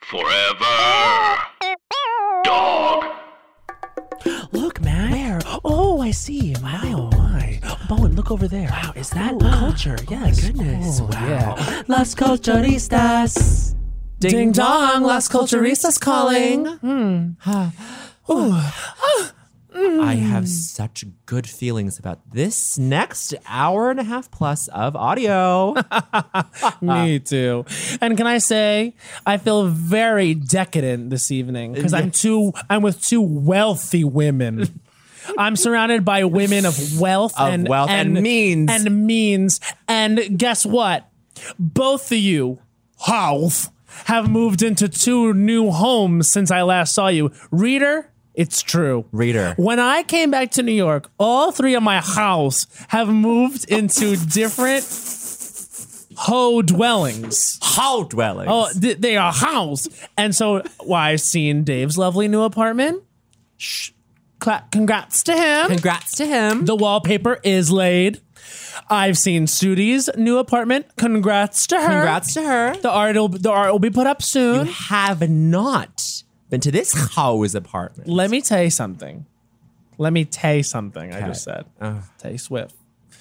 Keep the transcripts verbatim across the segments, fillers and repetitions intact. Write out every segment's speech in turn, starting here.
Forever. Dog. Look, man. Where? Oh, I see. My, oh, my. Bowen, look over there. Wow, is that Ooh, culture? Oh, yes. My goodness. Oh, wow. Yeah. Las Culturistas. Ding, Ding dong, Las Culturistas calling. Hmm. Huh. Ooh. I have such good feelings about this next hour and a half plus of audio. Me too. And can I say, I feel very decadent this evening because I'm too. I'm with two wealthy women. I'm surrounded by women of wealth Of and wealth and means. and means. And guess what? Both of you, house, have moved into two new homes since I last saw you. Reader. It's true. Reader. When I came back to New York, all three of my house have moved into different ho dwellings. Ho dwellings. Oh, th- they are house. And so, well, I've seen Dave's lovely new apartment. Shh. Cla- congrats to him. Congrats to him. The wallpaper is laid. I've seen Sudi's new apartment. Congrats to her. Congrats to her. The art will, the art will be put up soon. You have not been to this house apartment. Let me tell you something. Let me tell you something. Okay. I just said. Ugh. Tay Swift.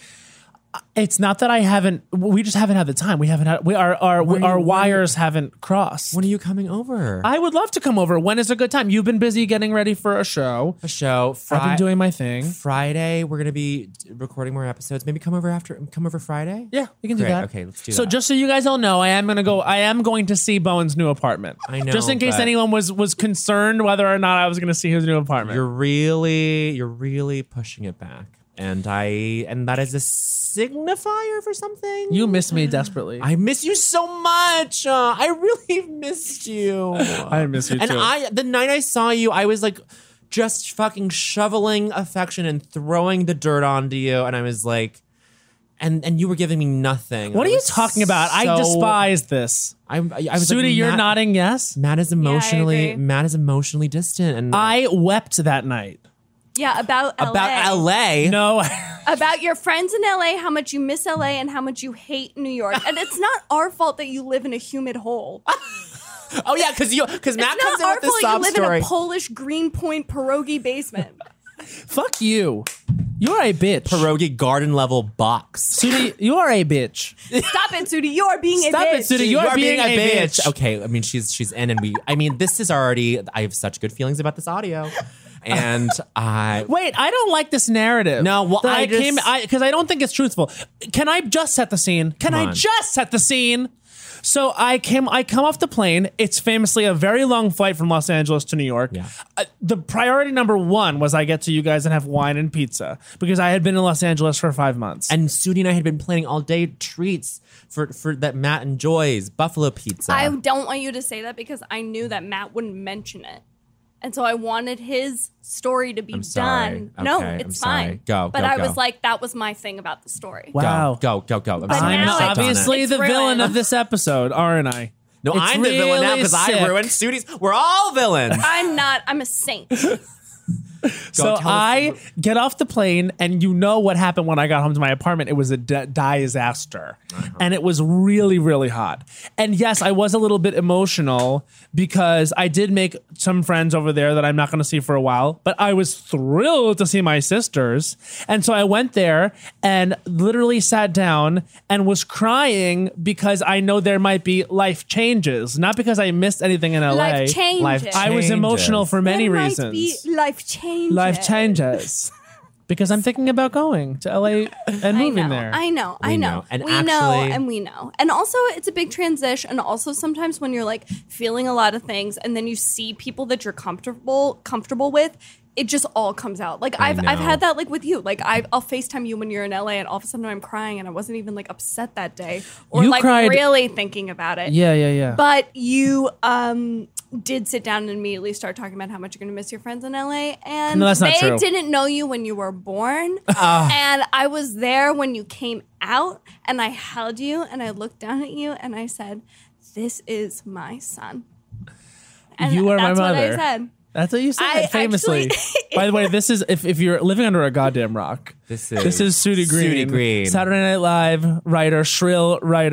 It's not that I haven't. We just haven't had the time. We haven't had. We our our When our you- wires haven't crossed. When are you coming over? I would love to come over. When is a good time? You've been busy getting ready for a show. a show. Fri- I've been doing my thing. Friday, we're gonna be recording more episodes. Maybe come over after. Come over Friday. Yeah, we can do Great. that. Okay, let's do so that. just so you guys all know, I am gonna go. I am going to see Bowen's new apartment. I know, Just in case but- anyone was was concerned whether or not I was going to see his new apartment. You're really, you're really pushing it back, and I, and that is a signifier for something. you miss me desperately. I miss you so much. Uh, I really missed you. I miss you and too. I, the night I saw you, I was like, just fucking shoveling affection and throwing the dirt onto you, and I was like, and and you were giving me nothing. What I are you was talking about? I so- despise this. I, I, I was Sudi, like, you're Matt, nodding yes. Matt is emotionally, agree. Matt is emotionally distant, and I wept that night. Yeah, about L A. about L A. No. About your friends in L A, how much you miss L A and how much you hate New York. And it's not our fault that you live in a humid hole. Oh yeah, because you because Matt It's comes not in our with this fault you sob live story. in a Polish Greenpoint pierogi basement. Fuck you. You're a bitch. Pierogi garden level box. Sudi, you are a bitch. Stop it, Sudi. You're being Stop a it, bitch. Sudi. You are being a bitch. Okay, I mean she's she's in, and we. I mean this is already. I have such good feelings about this audio, and I. Wait, I don't like this narrative. No, well, that I I came just- because I, I don't think it's truthful. Can I just set the scene? Can Come I on. just set the scene? So I came. I come off the plane. It's famously a very long flight from Los Angeles to New York. Yeah. Uh, the priority number one was I get to you guys and have wine and pizza because I had been in Los Angeles for five months. And Sudi and I had been planning all day treats for for that Matt enjoys buffalo pizza. I don't want you to say that because I knew that Matt wouldn't mention it. And so I wanted his story to be I'm sorry. done. No, Okay, I'm it's sorry. fine. Go, But go, I go. was like, that was my thing about the story. Wow. Go go go go. I'm But sorry. I'm now I it's- stepped on it. obviously It's the villain ruined. of this episode, aren't I? No, It's I'm the villain now really because I sick. ruined Sudi's. We're all villains. I'm not. I'm a saint. So tell us- I get off the plane, and you know what happened when I got home to my apartment. It was a di- disaster, and it was really, really hot. And yes, I was a little bit emotional because I did make some friends over there that I'm not going to see for a while. But I was thrilled to see my sisters, and so I went there and literally sat down and was crying because I know there might be life changes, not because I missed anything in L A. Life changes. Life I was changes. emotional for many there reasons. might be life changes. Life changes. Because I'm thinking about going to L A and I moving know, there. I know, I We know. know. And we know, actually- and we know. And also, it's a big transition. And also, sometimes when you're like feeling a lot of things, and then you see people that you're comfortable comfortable with, it just all comes out. Like I I've I've know. had that like with you. Like I've, I'll FaceTime you when you're in L A, and all of a sudden I'm crying, and I wasn't even like upset that day, or You like cried- really thinking about it. yeah, yeah, yeah. But you um did sit down and immediately start talking about how much you're going to miss your friends in L A, and No, that's not they true. didn't know you when you were born, Ah. and I was there when you came out, and I held you, and I looked down at you, and I said, "This is my son." And You are my that's mother. What I said. That's what you said I famously. actually- By the way, this is if, if you're living under a goddamn rock. This is This is Sudi Green, Sudi Green. Saturday Night Live writer, shrill writer,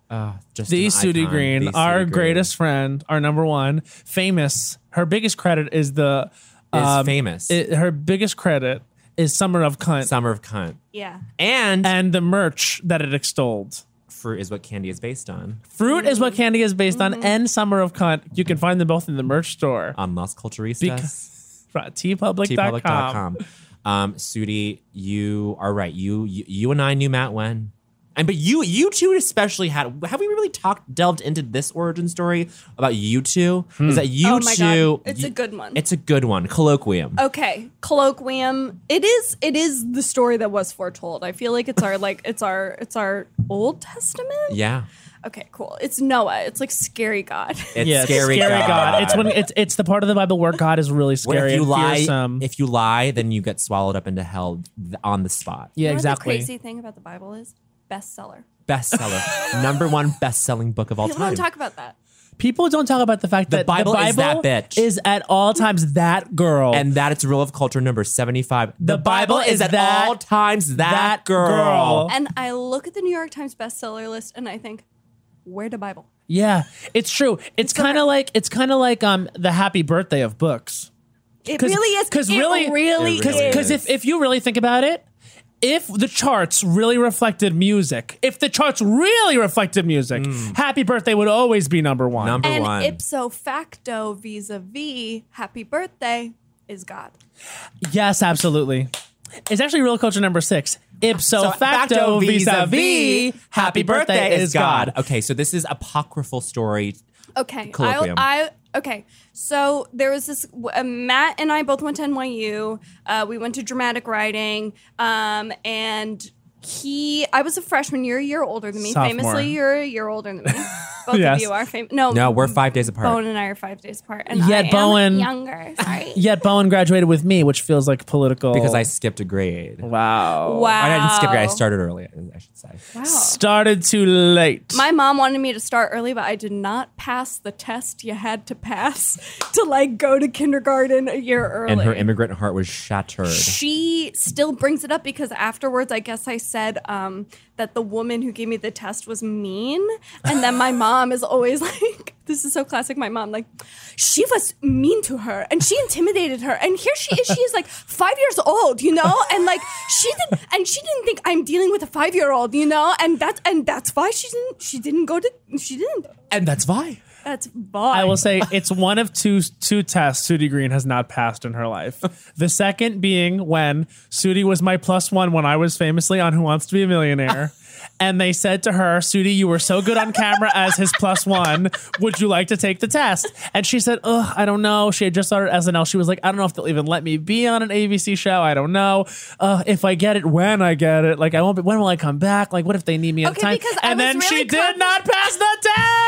Uh, just The an Sudi icon. Green, The Sudi our Green. greatest friend, our number one, famous. Her biggest credit is the Is um, famous. it- her biggest credit is Summer of Cunt Summer of Cunt. Yeah. And, and the merch that it extolled. fruit is what candy is based on. Fruit is what candy is based Mm-hmm. on, and Summer of Cunt. You can find them both in the merch store. On Las Culturistas. Because t public t dot public dot com. com. Um, Sudi, you are right. You, you you and I knew Matt when. And but you you two especially had have we really talked delved into this origin story about you two? Is that you Oh my two God. It's you- a good one. It's a good one. Colloquium. Okay, colloquium. It is. It is the story that was foretold. I feel like it's our like it's our it's our Old Testament. Yeah. Okay, cool. It's Noah. It's like scary God. It's Yeah, scary, God. God. It's when it's it's the part of the Bible where God is really Where scary if you and lie, fearsome. if you lie, then you get swallowed up into hell th- on the spot. yeah, You know exactly. What the crazy thing about the Bible is bestseller. Bestseller, number one best-selling book of all People time. don't talk about that. People don't talk about the fact The that Bible the is Bible that bitch. is at all times that girl. and that it's rule of culture number seventy-five. The Bible is at that- all times that, that girl. girl. And I look at the New York Times bestseller list and I think, where the Bible? yeah, it's true. It's kind of like it's kind of like um the happy birthday of books. It really is. Because It really, really It really is. because if, if you really think about it, if the charts really reflected music, if the charts really reflected music, Happy Birthday would always be number one. Number and one. ipso facto, vis-a-vis, happy birthday is God. Yes, absolutely. It's actually real culture number six. Ipso So facto, vis-a-vis, Happy Birthday is God. Okay, so this is apocryphal story. Okay. Colloquium. I, I okay. So there was this. Uh, Matt and I both went to N Y U. Uh, we went to dramatic writing, um, and he. I was a freshman. You're a year older than me. Sophomore. Famously, you're a year older than me. Both Yes. of you are famous. No, No, we're five days apart. Bowen and I are five days apart, and Yet I am Bowen- younger. Sorry. Yet Bowen graduated with me, which feels like political. Because I skipped a grade. wow Wow. I didn't skip a grade. I started early, I should say. Wow. started too late. My mom wanted me to start early, but I did not pass the test you had to pass to like go to kindergarten a year early. And her immigrant heart was shattered. She still brings it up because afterwards, I guess I said um, that the woman who gave me the test was mean. And then my mom is always like, this is so classic. My mom, like, she was mean to her and she intimidated her. And here she is. She is like five years old, you know? And like, she didn't, and she didn't think I'm dealing with a five year old, you know? And that's, and that's why she didn't, she didn't go to, she didn't. And that's why. That's why. I will say it's one of two two tests Sudi Green has not passed in her life. The second being when Sudi was my plus one when I was famously on Who Wants to Be a Millionaire. And they said to her, Sudi, you were so good on camera as his plus one. Would you like to take the test? And she said, ugh, I don't know. She had just started S N L. She was like, I don't know if they'll even let me be on an A B C show. I don't know. Uh, if I get it, when I get it. Like, I won't be, when will I come back? Like, what if they need me at Okay, the time? because I And was then really she did confident- not pass the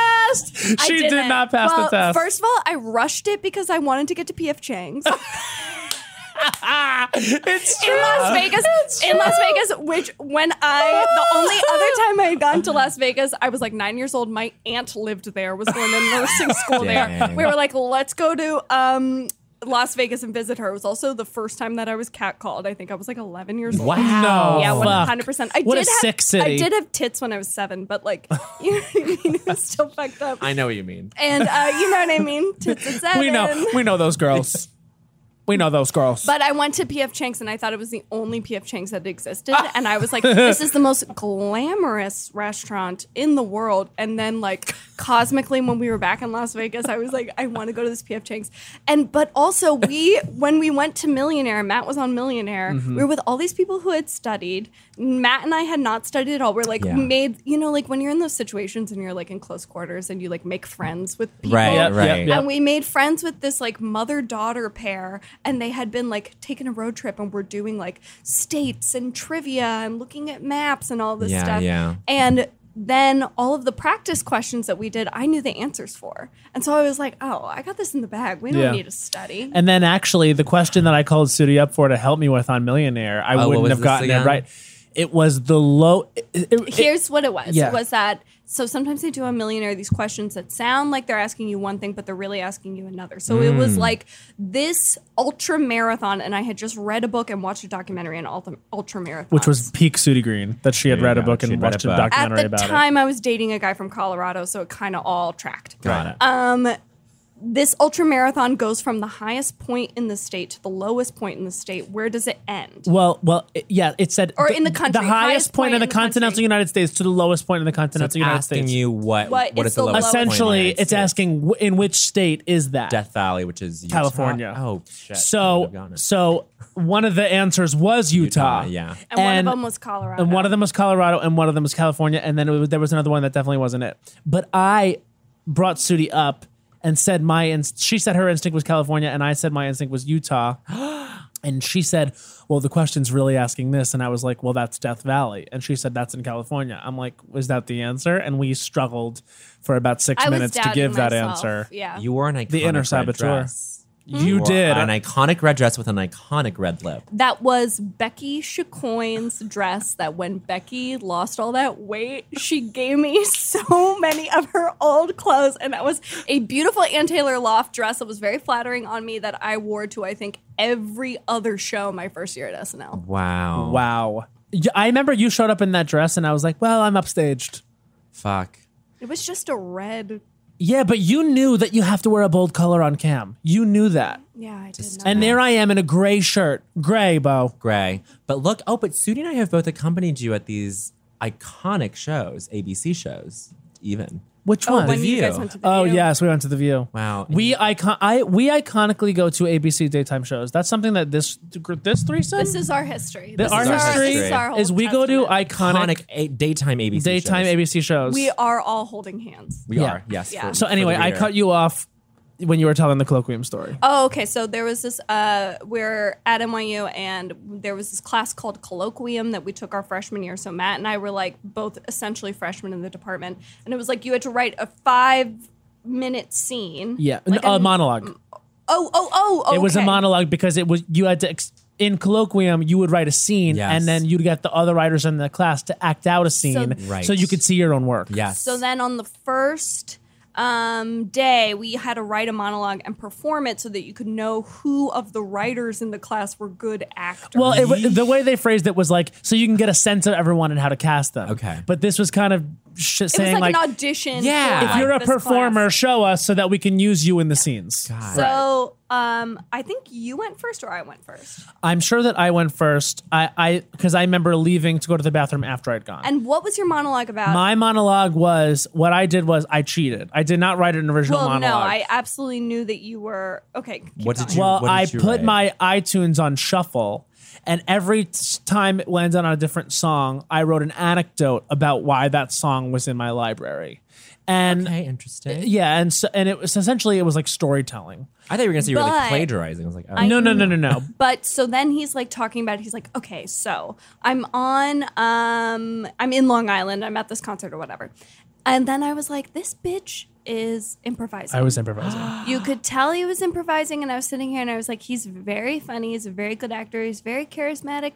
test. I She did didn't. not pass well, the test. First of all, I rushed it because I wanted to get to P F Chang's. It's in Las Vegas. In Las Vegas, which when I the only other time I had gone to Las Vegas, I was like nine years old. My aunt lived there, was going to nursing school there. Dang. We were like, let's go to um Las Vegas and visit her. It was also the first time that I was catcalled. I think I was like eleven years old. Wow. No. Yeah, Fuck. one hundred percent. I What did a have, sick city. I did have tits when I was seven, but like, you know what I mean? It was still fucked up. I know what you mean. And uh, you know what I mean? Tits at seven. We know. We know those girls. We know those girls. But I went to P F Chang's and I thought it was the only P F Chang's that existed. And I was like, this is the most glamorous restaurant in the world. And then like cosmically when we were back in Las Vegas, I was like, I want to go to this P F Chang's. And but also we when we went to Millionaire, Matt was on Millionaire, Mm-hmm. we were with all these people who had studied. Matt and I had not studied at all. We're like Yeah. made, you know, like when you're in those situations and you're like in close quarters and you like make friends with people. Right, Yep, right. yep, yep. And we made friends with this like mother-daughter pair, and they had been like taking a road trip and we're doing like states and trivia and looking at maps and all this Yeah, stuff. yeah. And then all of the practice questions that we did, I knew the answers for. And so I was like, oh, I got this in the bag. We don't Yeah. need to study. And then actually, the question that I called Sudi up for to help me with on Millionaire, I Oh, what wouldn't was have this gotten again? it right. it was the low. It, it, Here's what it was. Yeah. It was that, so sometimes they do a millionaire these questions that sound like they're asking you one thing, but they're really asking you another. So it was like this ultra marathon, and I had just read a book and watched a documentary on ultra, ultra marathons. which was peak Sudi Green, that she had There you read a go. book She'd and read a watched a book. at documentary the about it. time I was dating a guy from Colorado, so it kind of all tracked. Got it. Um, this ultra marathon goes from the highest point in the state to the lowest point in the state. Where does it end? Well, well, it- yeah, it said Or in the country, the highest, highest point, point in the in the continental country. United States to the lowest point in the So it's continental United asking States. you what What what is is the the lowest lowest point in the Essentially, United it's States? asking w- in which state is that? Death Valley, which is Utah. California. Oh shit! I would So, have gotten it. so one of the answers was Utah. Utah, yeah. And, one of them was Colorado. And one of them was Colorado, and one of them was California, and then it was, there was another one that definitely wasn't it. But I brought Sudi up and said my inst- she said her instinct was California, and I said my instinct was Utah. And she said, well, the question's really asking this. And I was like, well, that's Death Valley. And she said, that's in California. I'm like, was that the answer? And we struggled for about six I was minutes to doubting give that myself. answer. Yeah. You wore an iconic The inner red saboteur. dress. You wore did. an iconic red dress with an iconic red lip. That was Becky Chacoin's dress that when Becky lost all that weight, she gave me so many of her old clothes. And that was a beautiful Ann Taylor Loft dress that was very flattering on me that I wore to, I think, every other show my first year at S N L. Wow. Wow. Yeah, I remember you showed up in that dress, and I was like, well, I'm upstaged. Fuck. It was just a red. Yeah, but you knew that you have to wear a bold color on cam. You knew that. Yeah, I did not. And there I am in a gray shirt. Gray, Bo. Gray. But look, oh, but Sudi and I have both accompanied you at these iconic shows, A B C shows, even. Which Oh, one? when you View. guys went to the Oh View. yes, we went to the View. Wow. We icon I we iconically go to A B C daytime shows. That's something that this this threesome This is our history. The- This our is history this is, our whole is we go to testament. iconic, iconic a- daytime A B C daytime shows. A B C shows. We are all holding hands. We Yeah. are, yes. Yeah. for- so for anyway, the I reader. cut you off when you were telling the colloquium story. Oh, okay. So there was this, uh, we're at N Y U and there was this class called Colloquium that we took our freshman year. So Matt and I were like both essentially freshmen in the department. And it was like you had to write a five minute scene. Yeah, Like a, a- monologue. Oh, oh, oh, oh. It was a okay. monologue because it was you had to ex- in colloquium you would write a scene Yes. and then you'd get the other writers in the class to act out a scene so, Right. you could see your own work. Yes. So then on the first um, day, we had to write a monologue and perform it so that you could know who of the writers in the class were good actors. Well, it, wa- the way they phrased it was like so you can get a sense of everyone and how to cast them. Okay. But this was kind of sh- it was saying like, like, an audition. Yeah. for, If if you're like, a this performer, class. show us so that we can use you in the scenes. God. So um, I think you went first or I went first. I'm sure that I went first. I I because I remember leaving to go to the bathroom after I'd gone. And what was your monologue about? My monologue was what I did was I cheated. I did not write an original well, monologue. no, I absolutely knew that you were okay. keep What did going. you- Well, what did I you put write? my iTunes on shuffle, and every t- time it landed on a different song, I wrote an anecdote about why that song was in my library. And Okay, interesting. yeah, and so, and it was essentially it was like storytelling. I thought you were going to say you were like But- plagiarizing. I was like, oh. No, no, no, no, no. But so then he's like talking about it. He's like, okay, so I'm on, um, I'm in Long Island. I'm at this concert or whatever. And then I was like, this bitch is improvising. I was improvising. You could tell he was improvising, and I was sitting here and I was like, he's very funny. He's a very good actor. He's very charismatic.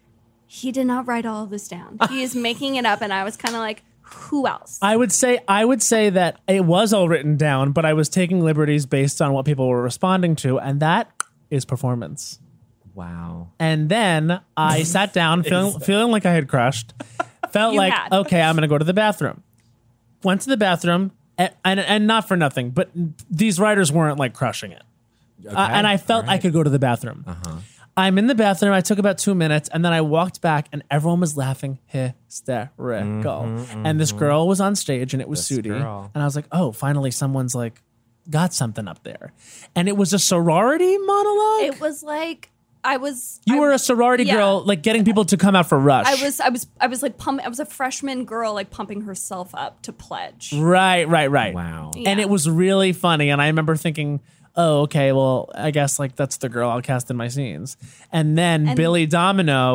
He did not write all of this down. He is making it up, and I was kind of like, who else? I would say I would say that it was all written down, but I was taking liberties based on what people were responding to, and that is performance. Wow. And then I sat down feeling feeling like I had crushed. Felt You like, had. okay, I'm going to go to the bathroom. Went to the bathroom, and, and, and not for nothing, but these writers weren't like crushing it. Okay. Uh, and I felt All I right. could go to the bathroom. Uh-huh. I'm in the bathroom. I took about two minutes, and then I walked back, and everyone was laughing hysterical. And this girl was on stage, and it was This Sudi. girl. And I was like, oh, finally, someone's like got something up there. And it was a sorority monologue. It was like, I was. you I, were a sorority yeah. girl, like getting people to come out for Rush. I was, I was, I was like pumping. I was a freshman girl, like pumping herself up to pledge. Right, right, right. Wow. And Yeah. it was really funny. And I remember thinking, oh, okay, well, I guess like that's the girl I'll cast in my scenes. And then And- Billy Domino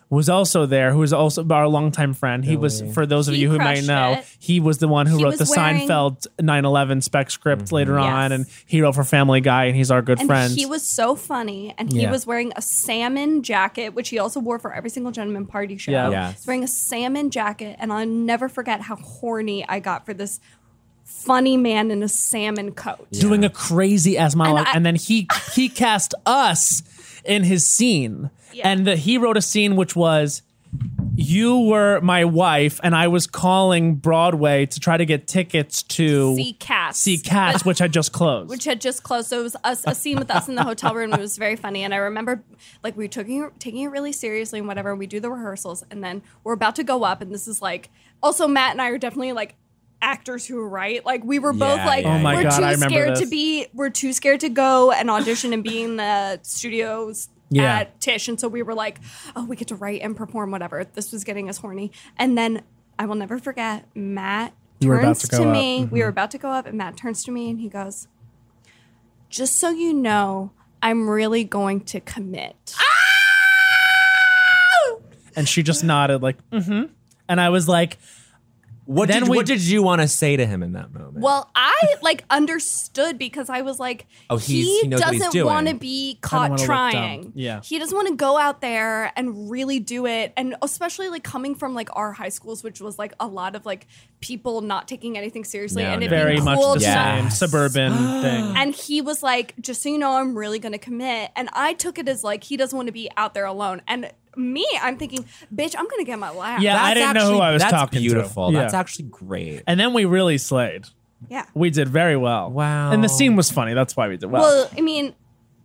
was also there, who was also our longtime friend. He was, for those of He you who might crushed know, it. he was the one who He wrote the was wearing- Seinfeld nine eleven spec script later on, Yes. and he wrote for Family Guy, and he's our good And friend. he was so funny, and he Yeah. was wearing a salmon jacket, which he also wore for every single Gentleman Party show. Yeah. Yes. He's wearing a salmon jacket, and I'll never forget how horny I got for this funny man in a salmon coat. doing a crazy ass monologue, and, I- then he he cast us in his scene, Yeah. and the, he wrote a scene which was. You were my wife, and I was calling Broadway to try to get tickets to See Cats. see Cats, which had just closed. Which had just closed. So it was us, a scene with us in the hotel room. It was very funny. And I remember like we were taking, taking it really seriously and whatever. We do the rehearsals and then we're about to go up. And this is like, also Matt and I are definitely like actors who write. Like we were both Yeah, like, yeah, Oh my we're God, too I remember scared to this. be, we're too scared to go and audition and be in the studios Yeah. at Tisch. And so we were like, oh, we get to write and perform, whatever. This was getting us horny. And then I will never forget, Matt You were about turns to to, go up. me. We were about to go up, and Matt turns to me and he goes, just so you know, I'm really going to commit. And she just nodded like, mm-hmm. And I was like, What Then did we- what did you want to say to him in that moment? Well, I like understood because I was like, Oh, he's- he, he knows what he's doesn't doing. want to be caught wanna look dumb. trying. Yeah. He doesn't want to go out there and really do it. And especially like coming from like our high schools, which was like a lot of like people not taking anything seriously No, and no, it no. very being much cool the to Yeah. same Yes. suburban thing. And he was like, just so you know, I'm really going to commit. And I took it as like, he doesn't want to be out there alone. And me, I'm thinking, bitch, I'm going to get my laugh. Yeah. I didn't know who I was that's talking to. beautiful. Yeah. That's actually great. And then we really slayed. Yeah. We did very well. Wow. And the scene was funny. That's why we did well. Well, I mean,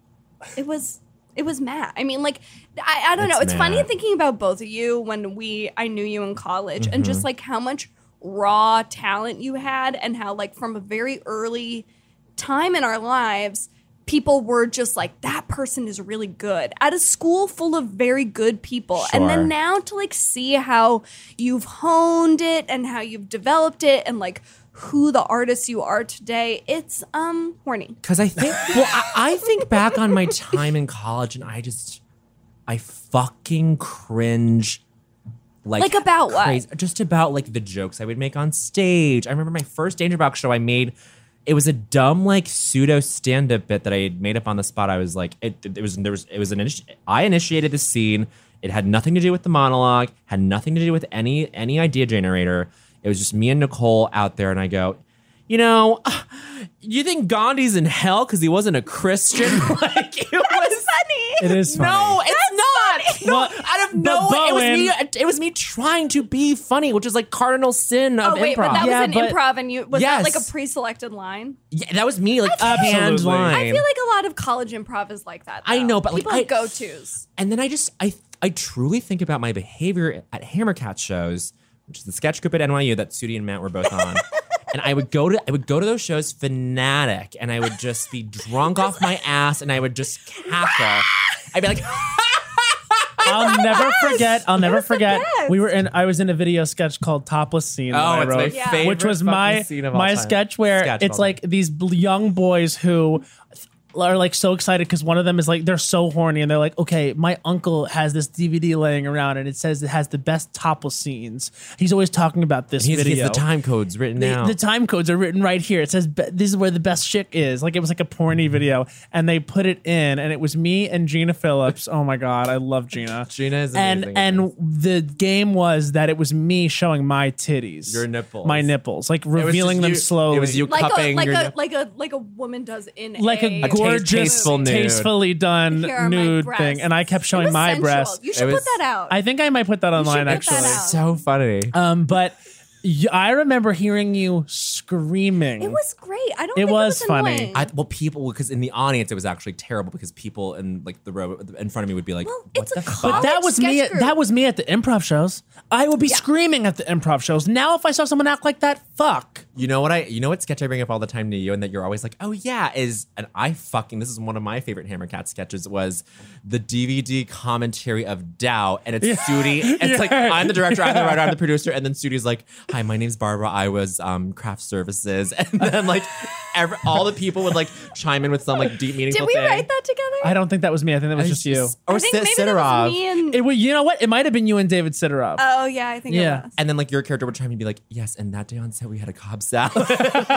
it was it was Matt. I mean, like, I, I don't It's know. It's funny Matt. thinking about both of you when we I knew you in college and Mm-hmm. just like how much raw talent you had and how like from a very early time in our lives people were just like, that person is really good at a school full of very good people. And Sure. then now to like see how you've honed it and how you've developed it and like who the artist you are today, it's um horny. Because I think, well, I, I think back on my time in college, and I just, I fucking cringe. Like, Like about what? crazy- Just about like the jokes I would make on stage. I remember my first Danger Box show I made. It was a dumb like pseudo stand up bit that I had made up on the spot. I was like, it, it was there was it was an initi- I initiated the scene. It had nothing to do with the monologue. Had nothing to do with any any idea generator. It was just me and Nicole out there, and I go, you know, you think Gandhi's in hell because he wasn't a Christian? Like it was it is funny. no, it's not. No, Well, out of but nowhere, it was Bowen- me. It was me trying to be funny, which is like cardinal sin of Oh wait, improv. but that Yeah, was an but- improv, and you was Yes. that like a pre-selected line? yeah, that was me, like canned Absolutely. line. I feel like a lot of college improv is like that. I though. know, but, like, people I- have go-tos. And then I just I I truly think about my behavior at Hammercat shows, which is the sketch group at N Y U that Sudi and Matt were both on. And I would go to I would go to those shows fanatic, and I would just be drunk off my ass, and I would just cackle. I'd be like, I'll never forget. I'll never was the forget. best. We were in. I was in a video sketch called "Topless Scene" that oh, I it's my wrote, Yeah. favorite, which was fucking my scene of all my time. sketch where Sketch of it's all like time. these bl- young boys who are like so excited because one of them is like they're so horny and they're like, okay, my uncle has this D V D laying around and it says it has the best topless scenes. He's always talking about this He's, video. he's the time codes written The, down. the time codes are written right here. It says be- this is where the best chick is. Like it was like a porny video, and they put it in, and it was me and Gina Phillips. Oh my god, I love Gina. Gina is and amazing. and the game was that it was me showing my titties, Your nipples. my nipples, like It was revealing just them you- slowly. It was you Like a cupping like your a nip- like a like a woman does in like a, a, gorgeous, tasteful nude. tastefully done Here are my nude breasts. thing, and I kept It showing was my sensual. breasts. You should It put was- that out. I think I might put that online should put that actually. out. so funny. Um, but y- I remember hearing you screaming. it was great. I don't. It think was it was funny. annoying. I, well, people, because in the audience it was actually terrible because people in like the row in front of me would be like, well, "What it's the a fuck?" But college that was me. sketch At, group. that was me at the improv shows. I would be screaming at the improv shows. Now, if I saw someone act like that, fuck. You know what I? You know what sketch I bring up all the time to you, and that you're always like, "Oh yeah," is and I fucking this is one of my favorite Hammercat sketches was the D V D commentary of Dow, and it's Sudi. It's like I'm the director, I'm the writer, I'm the producer, and then Sudi's like, hi, my name's Barbara. I was um, craft services. And then like every, all the people would like chime in with some like deep meaningful Did we thing. wait that together? I don't think that was me. I think that was I just you. Or I think Sid- maybe that was Sidorov. me and It, well, you know what? It might have been you and David Sidorov. oh yeah, I think Yeah. it was. And then like your character would chime in and be like, yes, and that day on set we had a Cobb salad. so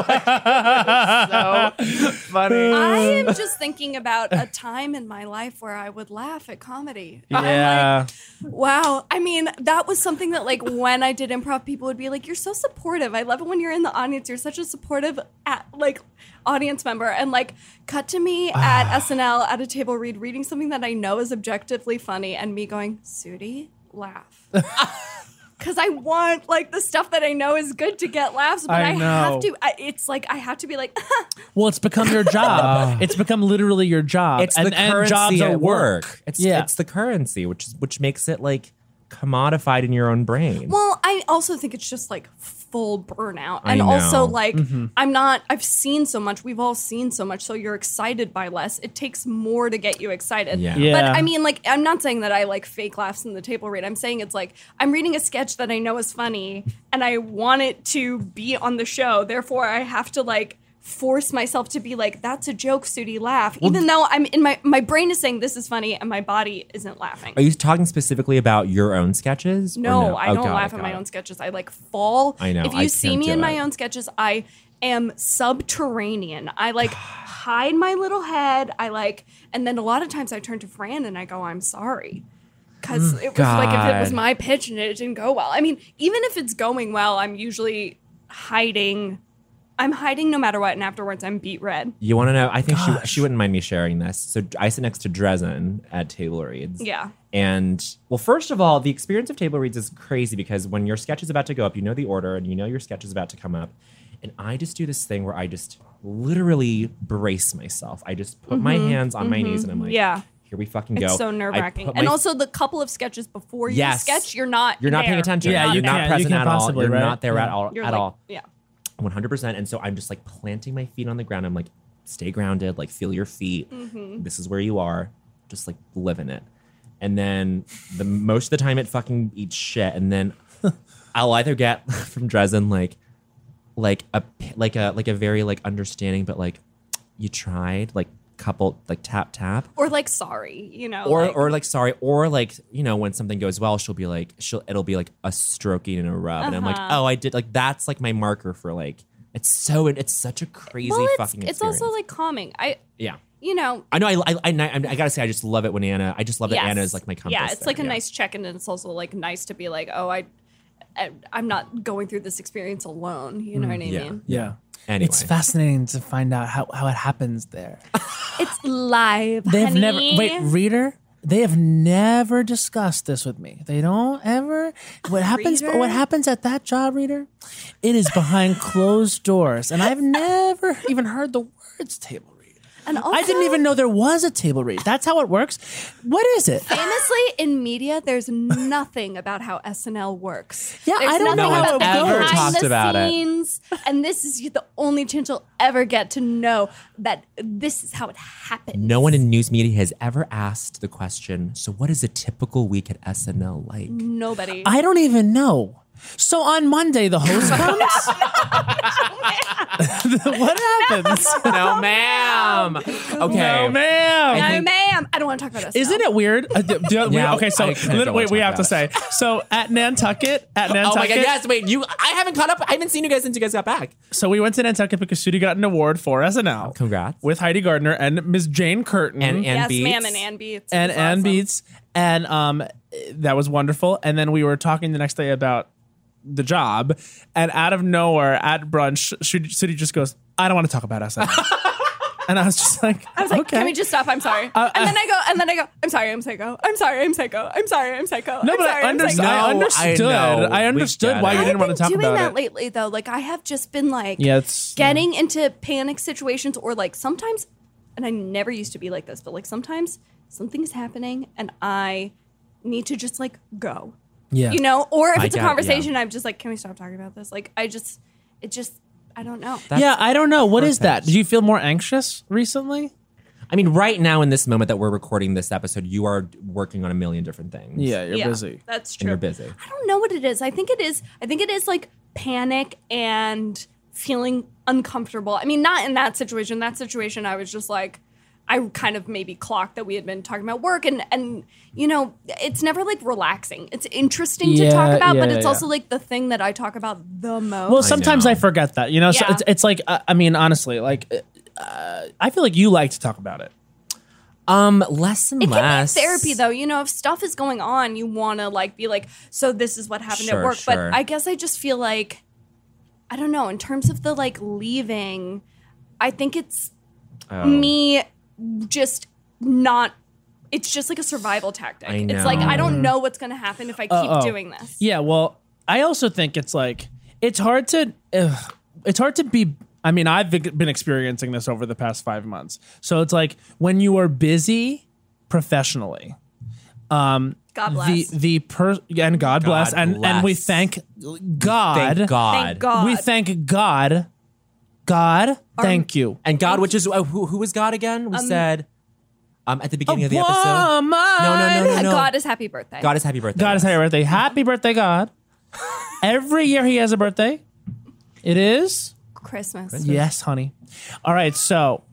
funny. I am just thinking about a time in my life where I would laugh at comedy. I'm yeah. like, wow. I mean, that was something that like when I did improv, people would be like, "You're so supportive. I love it when you're in the audience. You're such a supportive at, like audience member." And like, cut to me at S N L at a table read, reading something that I know is objectively funny, and me going, "Sudi, laugh." Because I want like the stuff that I know is good to get laughs, but I I, know. have to. I, it's like I have to be like, Well, it's become your job. It's become literally your job. It's and, the and currency jobs are at work. work. It's Yeah. it's the currency, which is which makes it like commodified in your own brain. well, I also think it's just like full burnout, I and know. also like Mm-hmm. I'm not. I've seen so much. We've all seen so much. So you're excited by less. It takes more to get you excited. Yeah. Yeah. But I mean, like, I'm not saying that I like fake laughs in the table read. I'm saying it's like I'm reading a sketch that I know is funny, and I want it to be on the show. Therefore, I have to like force myself to be like, that's a joke, Sudi, laugh. Even though I'm in my my brain is saying this is funny and my body isn't laughing. Are you talking specifically about your own sketches? or No, I Oh, don't got laugh it, at got my it. own sketches. I like fall. I know, If you I see can't me do in my it. own sketches, I am subterranean. I like hide my little head. I like, and then a lot of times I turn to Fran and I go, I'm sorry. Because it was like if it was God. my pitch and it didn't go well. I mean, even if it's going well, I'm usually hiding. I'm hiding no matter what, and afterwards I'm beat red. You want to know? I think she she wouldn't mind me sharing this. So I sit next to Dresden at table reads. Yeah. And well, first of all, the experience of table reads is crazy because when your sketch is about to go up, you know the order and you know your sketch is about to come up. And I just do this thing where I just literally brace myself. I just put my hands on my knees and I'm like, Yeah. here we fucking go. It's so I nerve wracking. put And my- also the couple of sketches before you Yes. sketch, you're not you're not paying there. attention. Yeah, you're you not can't- you present can't at all. possibly, You're right? not there at Yeah. all. You're at like, all. yeah. one hundred percent. And so I'm just like planting my feet on the ground. I'm like, stay grounded, like feel your feet. Mm-hmm. This is where you are. Just like live in it. And then the most of the time it fucking eats shit. And then I'll either get from Dresden like like a like a like a very like understanding, but like you tried, like couple like tap tap. Or like sorry, you know. Or like, or like sorry, or like, you know, when something goes well, she'll be like she'll it'll be like a stroking and a rub. And I'm like, Uh-huh. oh, I did like that's like my marker for like it's so it's such a crazy well, it's, fucking it's experience. also like calming. I yeah. you know. I know. I, I, I, I, I gotta say, I just love it when Anna. I just love that yes. Anna is like my compass. Yeah, it's there, like a yeah. nice check-in, and it's also like nice to be like, oh, I, I I'm not going through this experience alone. You know what I yeah. mean? Yeah. Anyway. It's fascinating to find out how, how it happens there. It's live. They've honey. never wait, reader. They have never discussed this with me. They don't ever. What happens? Reader? What happens at that job, reader? It is behind closed doors, and I've never even heard the words table read. And also, I didn't even know there was a table read. That's how it works. What is it? Famously, in media, there's nothing about how S N L works. Yeah, There's I don't nothing know how about it the goes. behind Talked the about it. scenes, and this is the only chance you'll ever get to know that this is how it happens. No one in news media has ever asked the question. So, what is a typical week at S N L like? Nobody. I don't even know. So on Monday, the host comes. What happens? No, ma'am. Okay, No, ma'am. no, think- ma'am. I don't want to talk about S N L. Isn't it weird? Uh, do- do- we- Yeah, okay, so I kinda lit- don't wait, wanna we talk have to say. about So at Nantucket, at Nantucket. Oh my god! Yes. Wait. You. I haven't caught up. I haven't seen you guys since you guys got back. So we went to Nantucket because Sudi got an award for S N L. Congrats. With Heidi Gardner and Miss Jane Curtin And- and- Yes, Beats. ma'am, and Ann Beats. It and was Ann awesome. Beats, and um, that was wonderful. And then we were talking the next day about the job, and out of nowhere at brunch, Sudi just goes, "I don't want to talk about S N L." And I was just like, I was like, okay. can we just stop? I'm sorry. Uh, and then I go, and then I go, I'm sorry, I'm psycho. I'm sorry, I'm psycho. I'm sorry, I'm psycho. No, I'm but sorry, I, I'm underst- psycho. I No, I understood. know. I We understood get why it. you I've didn't want to been talk doing about that it. lately, though. Like, I have just been like Yeah, it's getting into panic situations, or like sometimes, and I never used to be like this, but like sometimes something's happening and I need to just like go. yeah. You know, or if I it's a get it, conversation, yeah. I'm just like, can we stop talking about this? Like, I just, it just, I don't know. That's yeah, I don't know. What is that? perfect. Do you feel more anxious recently? I mean, right now in this moment that we're recording this episode, you are working on a Mm. a million different things. Yeah, you're yeah, busy. That's And true. you're busy. I don't know what it is. I think it is. I think it is like panic and feeling uncomfortable. I mean, not in that situation. That situation, I was just like, I kind of maybe clocked that we had been talking about work, and and you know, it's never like relaxing. It's interesting Yeah, to talk about, yeah, but it's yeah. also like the thing that I talk about the most. Well, sometimes I, know. forget that, you know. So Yeah. it's, it's like, uh, I mean, honestly, like, uh, I feel like you like to talk about it. Um, less and It can less be therapy though, you know, if stuff is going on, you want to like be like, so this is what happened Sure, at work. sure. But I guess I just feel like, I don't know, in terms of the like leaving, I think it's Oh. me just not, it's just like a survival tactic. I It's like, I know. don't know what's going to happen if I keep Uh, oh. doing this. Yeah, well, I also think it's like it's hard to ugh, it's hard to be. I mean, I've been experiencing this over the past five months. So it's like when you are busy professionally, um, God bless. the the per and God, bless, and and we bless. thank God. Thank God. Thank God. We thank God. God, thank you. And God, which is uh, who? Who was God again? We said um at the beginning of the Woman. episode. No, no, no, no, no. God is happy birthday. God is happy birthday. God is happy birthday. Happy birthday, God. Every year he has a birthday. It is. Christmas. Yes, honey. All right. So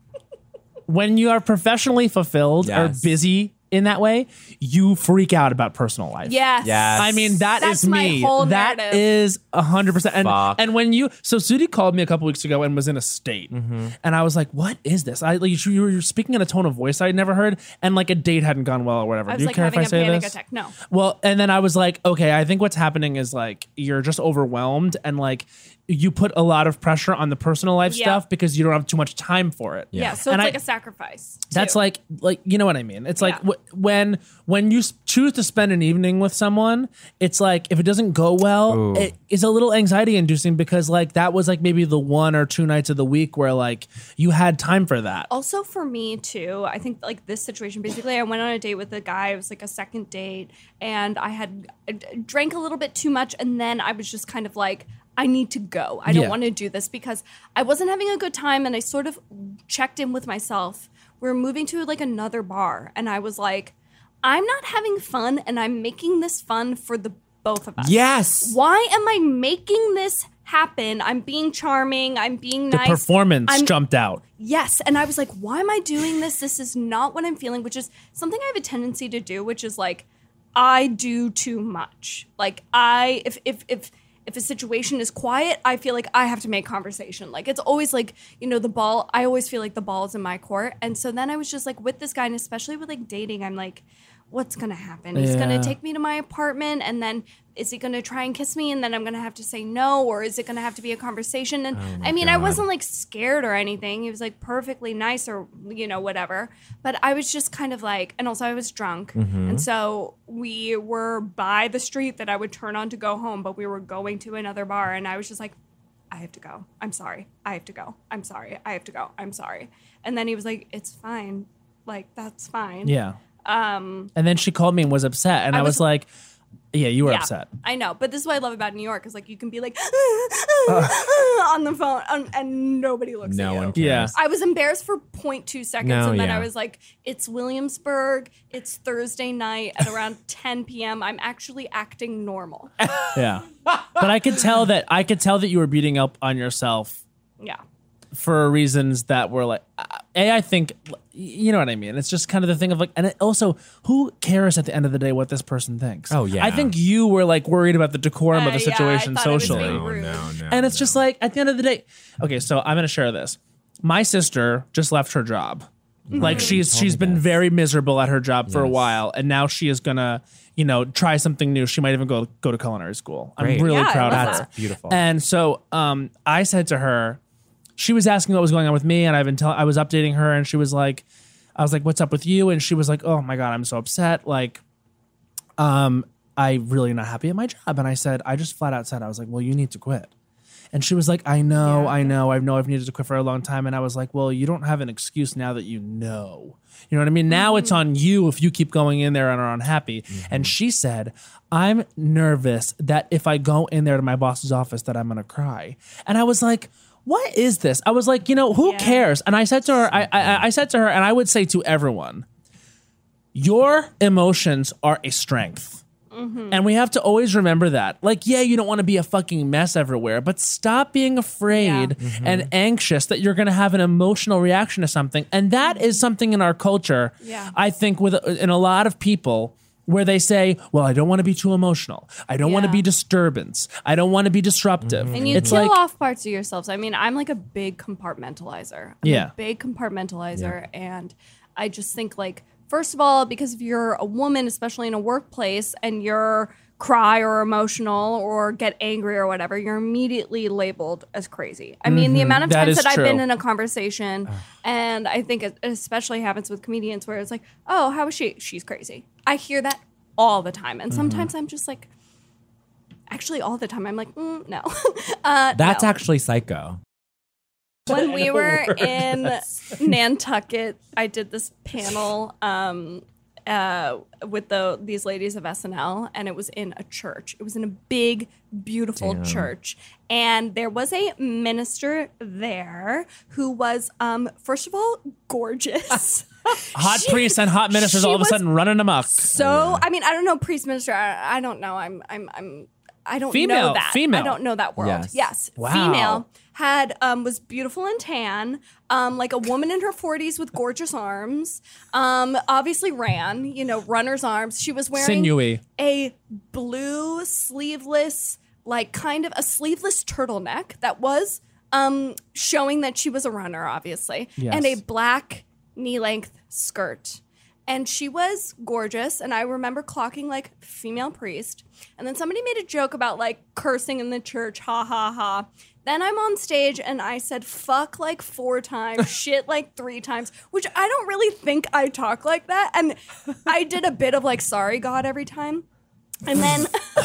when you are professionally fulfilled Yes. or busy in that way, you freak out about personal life. Yes. Yes. I mean, that is That's my me. whole That narrative. is a hundred percent. And Fuck. and when you so Sudi called me a couple weeks ago and was in a state, Mm-hmm. and I was like, "What is this?" I like you were speaking in a tone of voice I'd never heard, and like a date hadn't gone well or whatever. I Do was you like care if having I a say panic this? attack. No. Well, and then I was like, okay, I think what's happening is like you're just overwhelmed and like you put a lot of pressure on the personal life Yeah. stuff because you don't have too much time for it. Yeah. So And it's I- like a sacrifice. That's too. like like you know what I mean. It's like Yeah. w- when when you s- choose to spend an evening with someone, it's like if it doesn't go well, Ooh. it is a little anxiety inducing because like that was like maybe the one or two nights of the week where like you had time for that. Also for me too, I think like this situation, basically I went on a date with a guy. It was like a second date and I had I d- drank a little bit too much. And then I was just kind of like, I need to go. I don't Yeah. want to do this because I wasn't having a good time. And I sort of checked in with myself. We were moving to like another bar. And I was like, I'm not having fun and I'm making this fun for the both of us. Yes. Why am I making this happen? I'm being charming. I'm being The nice. performance I'm, jumped out. Yes. And I was like, why am I doing this? This is not what I'm feeling, which is something I have a tendency to do, which is like, I do too much. Like I, if, if, if, if a situation is quiet, I feel like I have to make conversation. Like it's always like, you know, the ball, I always feel like the ball is in my court. And so then I was just like with this guy, and especially with like dating, I'm like, what's going to happen? He's going Yeah. to take me to my apartment, and then is he going to try and kiss me, and then I'm going to have to say no, or is it going to have to be a conversation? And I mean, I God. wasn't like scared or anything. He was like perfectly nice or, you know, whatever. But I was just kind of like, and also I was drunk. And so we were by the street that I would turn on to go home, but we were going to another bar, and I was just like, I have to go. I'm sorry. I have to go. I'm sorry. I have to go. I'm sorry. And then he was like, it's fine. Like, that's fine. Yeah. Um, And then she called me and was upset, and I, I was, was- like, "Yeah, you were yeah, upset." I know. But this is what I love about New York is like you can be like on the phone and, and nobody looks No at you. one cares. Yeah. I was embarrassed for zero point two seconds, No, and then yeah. I was like, it's Williamsburg. It's Thursday night at around ten p.m. I'm actually acting normal. Yeah. But I could tell that I could tell that you were beating up on yourself Yeah. for reasons that were like, uh, a I think, you know what I mean. It's just kind of the thing of like, and it also, who cares at the end of the day what this person thinks? Oh, yeah. I think you were like worried about the decorum of Uh, the yeah, I situation thought it was socially, being No, rude. no, no. and it's no. just like at the end of the day. Okay, so I'm gonna share this. My sister just left her job. Like she's told she's me been this. very miserable at her job for a Yes. while, and now she is gonna, you know, try something new. She might even go go to culinary school. Great. I'm really Yeah, I proud love of her. that. That's beautiful. And so um, I said to her, she was asking what was going on with me, and I've been telling, I was updating her, and she was like, I was like, "What's up with you?" And she was like, "Oh my god, I'm so upset. Like, um, I'm really not happy at my job." And I said, I just flat out said, I was like, "Well, you need to quit." And she was like, I know, Yeah. I know, I know I've needed to quit for a long time. And I was like, well, you don't have an excuse now that you know. You know what I mean? Now it's on you if you keep going in there and are unhappy. And she said, I'm nervous that if I go in there to my boss's office that I'm going to cry. And I was like, what is this? I was like, you know, who Yeah. cares? And I said to her, I, I, I said to her, and I would say to everyone, your emotions are a strength. And we have to always remember that. Like, yeah, you don't want to be a fucking mess everywhere, but stop being afraid Yeah. and anxious that you're going to have an emotional reaction to something. And that is something in our culture, Yeah. I think, with in a lot of people, where they say, well, I don't want to be too emotional. I don't want to Yeah. be disturbance. I don't want to be disruptive. And you it's kill like, off parts of yourselves. I mean, I'm like a big compartmentalizer. I'm Yeah. a big compartmentalizer. And I just think, like, first of all, because if you're a woman, especially in a workplace, and you're cry or emotional or get angry or whatever, you're immediately labeled as crazy. I mean, the amount of That times is that I've been true. in a conversation, and I think it especially happens with comedians where it's like, oh, how is she? She's crazy. I hear that all the time. And sometimes I'm just like, actually all the time, I'm like, mm, no. uh, That's no. actually psycho. When we were in Nantucket, I did this panel um, uh, with the these ladies of S N L, and it was in a church. It was in a big, beautiful Damn. church, and there was a minister there who was, um, first of all, gorgeous. hot She- priests and hot ministers she all of a was sudden running amok. So, I mean, I don't know, priest minister. I, I don't know. I'm, I'm, I'm. I don't Female, know that. female. I don't know that world. Yes. Yes, Wow. female. Had um, was beautiful and tan, um, like a woman in her forties with gorgeous arms. Um, obviously ran, you know, runner's arms. She was wearing Sinewy. a blue sleeveless, like kind of a sleeveless turtleneck that was um, showing that she was a runner, obviously, Yes. and a black knee-length skirt. And she was gorgeous. And I remember clocking like female priest. And then somebody made a joke about like cursing in the church. Ha ha ha. Then I'm on stage and I said fuck like four times, shit like three times, which I don't really think I talk like that. And I did a bit of like sorry God every time. And then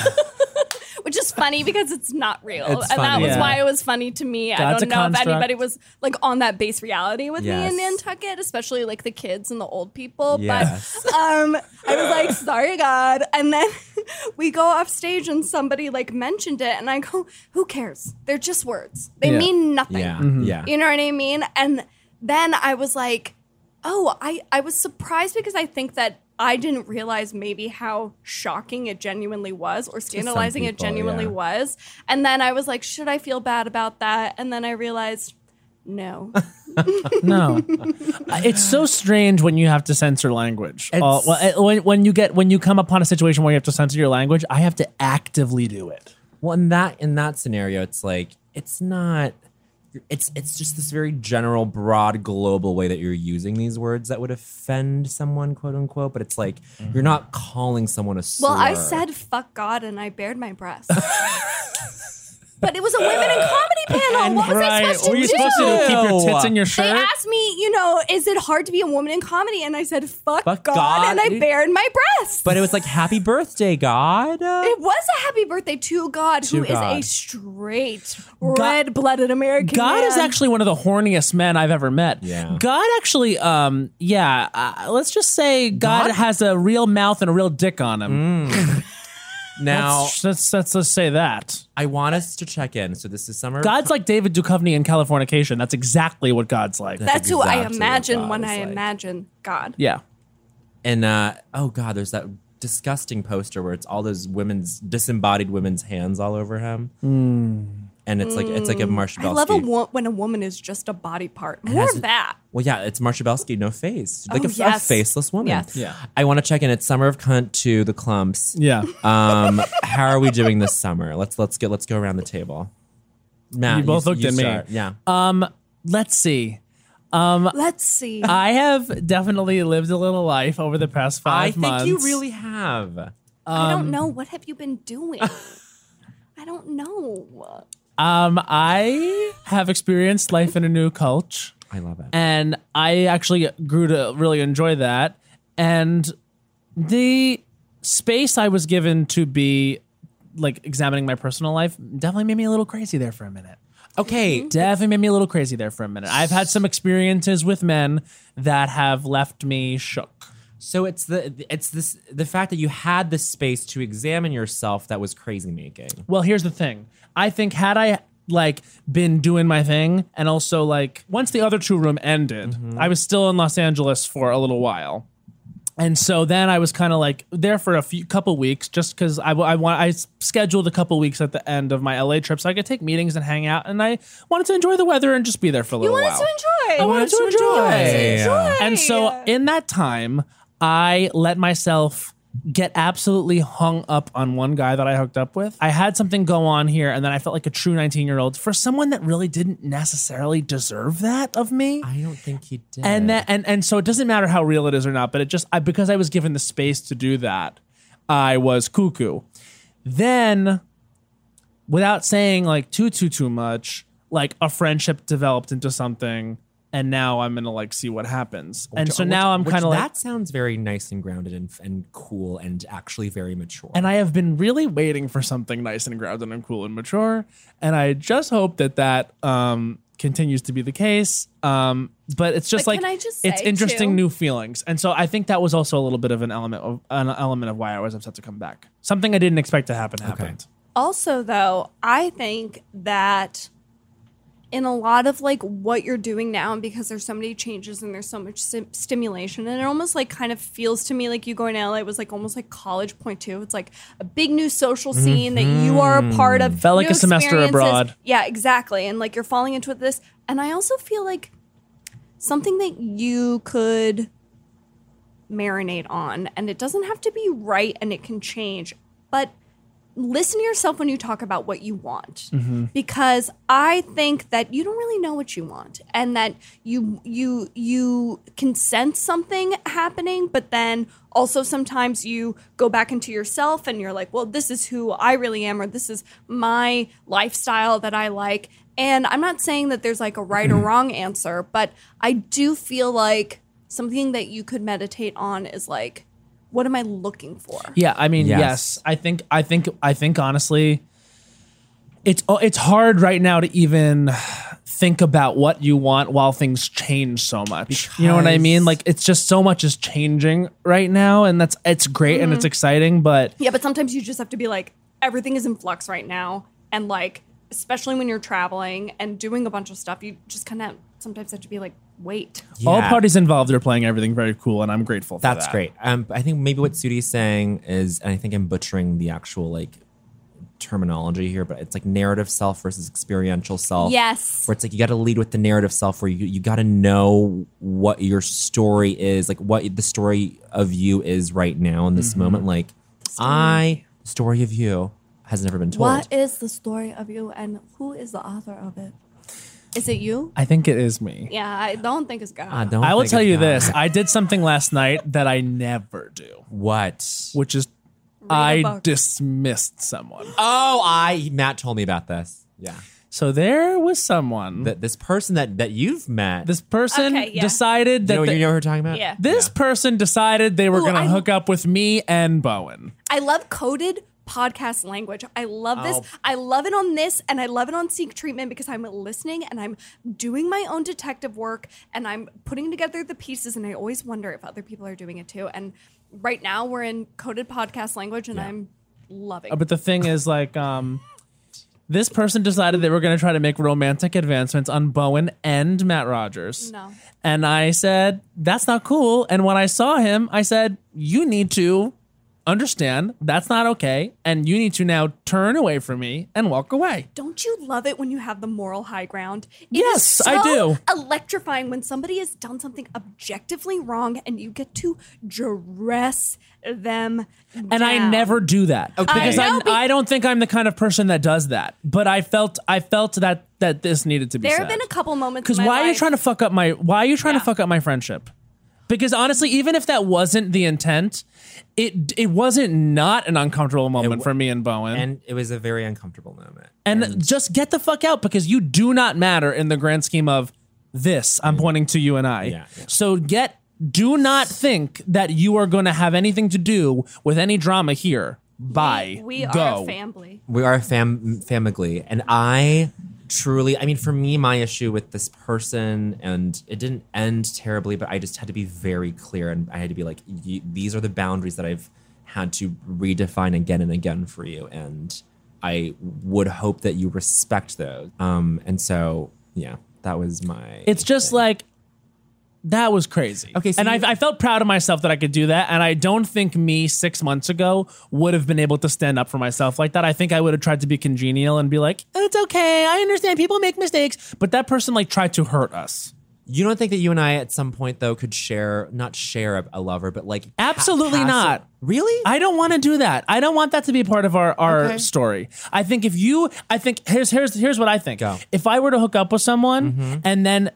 which is funny because it's not real. It's and that funny. was Yeah. why it was funny to me. I God's don't a know construct. if anybody was like on that base reality with Yes. me in Nantucket, especially like the kids and the old people. Yes. But um, I was like, sorry, God. And then we go off stage and somebody like mentioned it. And I go, who cares? They're just words. They Yeah. mean nothing. Yeah. Mm-hmm. Yeah. You know what I mean? And then I was like, oh, I, I was surprised because I think that I didn't realize maybe how shocking it genuinely was or scandalizing it people, genuinely yeah. was. And then I was like, should I feel bad about that? And then I realized, no. No, it's so strange when you have to censor language. Uh, It's- well, uh, when, when you get when you come upon a situation where you have to censor your language, I have to actively do it. Well, in that in that scenario, it's like it's not. It's it's just this very general, broad, global way that you're using these words that would offend someone, quote unquote. But it's like you're not calling someone a slur. Well, I said fuck God and I bared my breast. But it was a women in comedy panel. What was I supposed to Were you do? supposed to keep your do? tits in your They shirt? asked me, you know, is it hard to be a woman in comedy? And I said, fuck, Fuck God, God. and I bared my breast. But it was like happy birthday, God. It was a happy birthday to God, who To is a God. straight, red-blooded American God man. is actually one of the horniest men I've ever met. Yeah. God actually, um, yeah, uh, let's just say God, God- has a real mouth and a real dick on him. Now let's, let's, let's, let's say that. I want us to check in. So this is summer. God's like David Duchovny in Californication. That's exactly what God's like. That's who I exactly what imagine God when is I like. imagine God. Yeah. And uh, oh god, there's that disgusting poster where it's all those women's disembodied women's hands all over him, and it's like it's like a Marsha I Belsky. love a wo- when a woman is just a body part. More has of a- that. Well, yeah, it's Marsha Belsky, no face, like Oh, a, a yes. faceless woman. Yes. Yeah. I want to check in. It's Summer of Cunt to the Clumps. Yeah. Um, how are we doing this summer? Let's let's get let's go around the table. Matt, You both looked at me. start. Yeah. Um, let's see. Let's see. I have definitely lived a little life over the past I five think months. you really have. I um, don't know. What have you been doing? I don't know. Um, I have experienced life in a new culture. I love it. And I actually grew to really enjoy that. And the space I was given to be like examining my personal life definitely made me a little crazy there for a minute. Okay. Definitely made me a little crazy there for a minute. I've had some experiences with men that have left me shook. So it's the it's this the fact that you had the space to examine yourself that was crazy making. Well, here's the thing. I think had I like been doing my thing, and also like once the other two room ended, I was still in Los Angeles for a little while. And so then I was kind of like there for a few couple weeks, just because I, I want I scheduled a couple weeks at the end of my L A trip so I could take meetings and hang out, and I wanted to enjoy the weather and just be there for a You little wanted while. to enjoy. I wanted to enjoy. enjoy. And so in that time, I let myself get absolutely hung up on one guy that I hooked up with. I had something go on here, and then I felt like a true nineteen-year-old for someone that really didn't necessarily deserve that of me. I don't think he did. And that, and and so it doesn't matter how real it is or not, but it just I, because I was given the space to do that, I was cuckoo. Then, without saying like too too too much, like a friendship developed into something. And now I'm gonna like see what happens. And so Which- now I'm which kind of like, that sounds very nice and grounded and and cool and actually very mature. and I have been really waiting for something nice and grounded and cool and mature. And I just hope that that um, continues to be the case. Um, but it's just But like can I just it's say, interesting too- new feelings. And so I think that was also a little bit of an element of an element of why I was upset to come back. Something I didn't expect to happen happened. Also, though, I think that in a lot of like what you're doing now, and because there's so many changes and there's so much sim- stimulation, and it almost like kind of feels to me like you going to L A was like almost like college point two. It's like a big new social scene that you are a part of. Felt like new a semester experiences. abroad. Yeah, exactly. And like you're falling into this. And I also feel like something that you could marinate on, and it doesn't have to be right and it can change, but listen to yourself when you talk about what you want, because I think that you don't really know what you want, and that you you you can sense something happening, but then also sometimes you go back into yourself and you're like, well, this is who I really am, or this is my lifestyle that I like. And I'm not saying that there's like a right or wrong answer, but I do feel like something that you could meditate on is like, what am I looking for? Yeah, I mean, yes. Yes. I think I think I think honestly, it's oh, it's hard right now to even think about what you want while things change so much. You know what I mean? Because- Like it's just so much is changing right now, and that's it's great and it's exciting, but Yeah, but sometimes you just have to be like, everything is in flux right now. And like, especially when you're traveling and doing a bunch of stuff, you just kind of sometimes have to be like, wait. all Yeah. parties involved are playing everything very cool, and I'm grateful for That's that. great. Um, I think maybe what Sudi's saying is, and I think I'm butchering the actual like terminology here, but it's like narrative self versus experiential self. Yes. Where it's like you got to lead with the narrative self, where you you got to know what your story is, like what the story of you is right now in this Mm-hmm. moment. Like I, the story of you has never been told. What is the story of you, and who is the author of it? Is it you? I think it is me. Yeah, I don't think it's God. I don't. I will think tell it's you God. this. I did something last night that I never do, What? which is a I book. dismissed someone. Oh, I Matt told me about this. Yeah, So there was someone. that this person that that you've met. This person Okay, yeah. decided that you know, they- you know what we're talking about? Yeah. this person decided they were Ooh, going to I- hook up with me and Bowen. I love coded podcast language. I love this. Oh. I love it on this, and I love it on Seek Treatment because I'm listening and I'm doing my own detective work and I'm putting together the pieces, and I always wonder if other people are doing it too. And right now we're in coded podcast language, and I'm loving Uh, it. But the thing is, like, um, this person decided they were going to try to make romantic advancements on Bowen and Matt Rogers. No. And I said, that's not cool. And when I saw him, I said, you need to understand that's not okay. And you need to now turn away from me and walk away. Don't you love it when you have the moral high ground? It Yes, is I so do. Electrifying when somebody has done something objectively wrong and you get to dress them And I never do that because I know, I'm, be- I don't think I'm the kind of person that does that. But I felt I felt that that this needed to be There said. have been a couple moments. Because in my why are you life- trying to fuck up my? Why are you trying Yeah. to fuck up my friendship? Because honestly, even if that wasn't the intent, it it wasn't not an uncomfortable moment for me and Bowen. And it was a very uncomfortable moment. And, just get the fuck out because you do not matter in the grand scheme of this. I'm pointing to you and I. Yeah, yeah. So get. Do not think that you are going to have anything to do with any drama here. Bye. We Go. are a family. We are a fam family, and I truly, I mean, for me, my issue with this person, and it didn't end terribly, but I just had to be very clear, and I had to be like, y- these are the boundaries that I've had to redefine again and again for you, and I would hope that you respect those. Um, and so, yeah, that was my. It's just thing. like That was crazy. Okay, so and you- I, I felt proud of myself that I could do that. And I don't think me six months ago would have been able to stand up for myself like that. I think I would have tried to be congenial and be like, it's okay. I understand people make mistakes. But that person like tried to hurt us. You don't think that you and I at some point though could share, not share a, a lover, but like Absolutely pa- pass not. it- Really? I don't want to do that. I don't want that to be part of our, our Okay. story. I think if you, I think here's here's here's what I think. Go. If I were to hook up with someone and then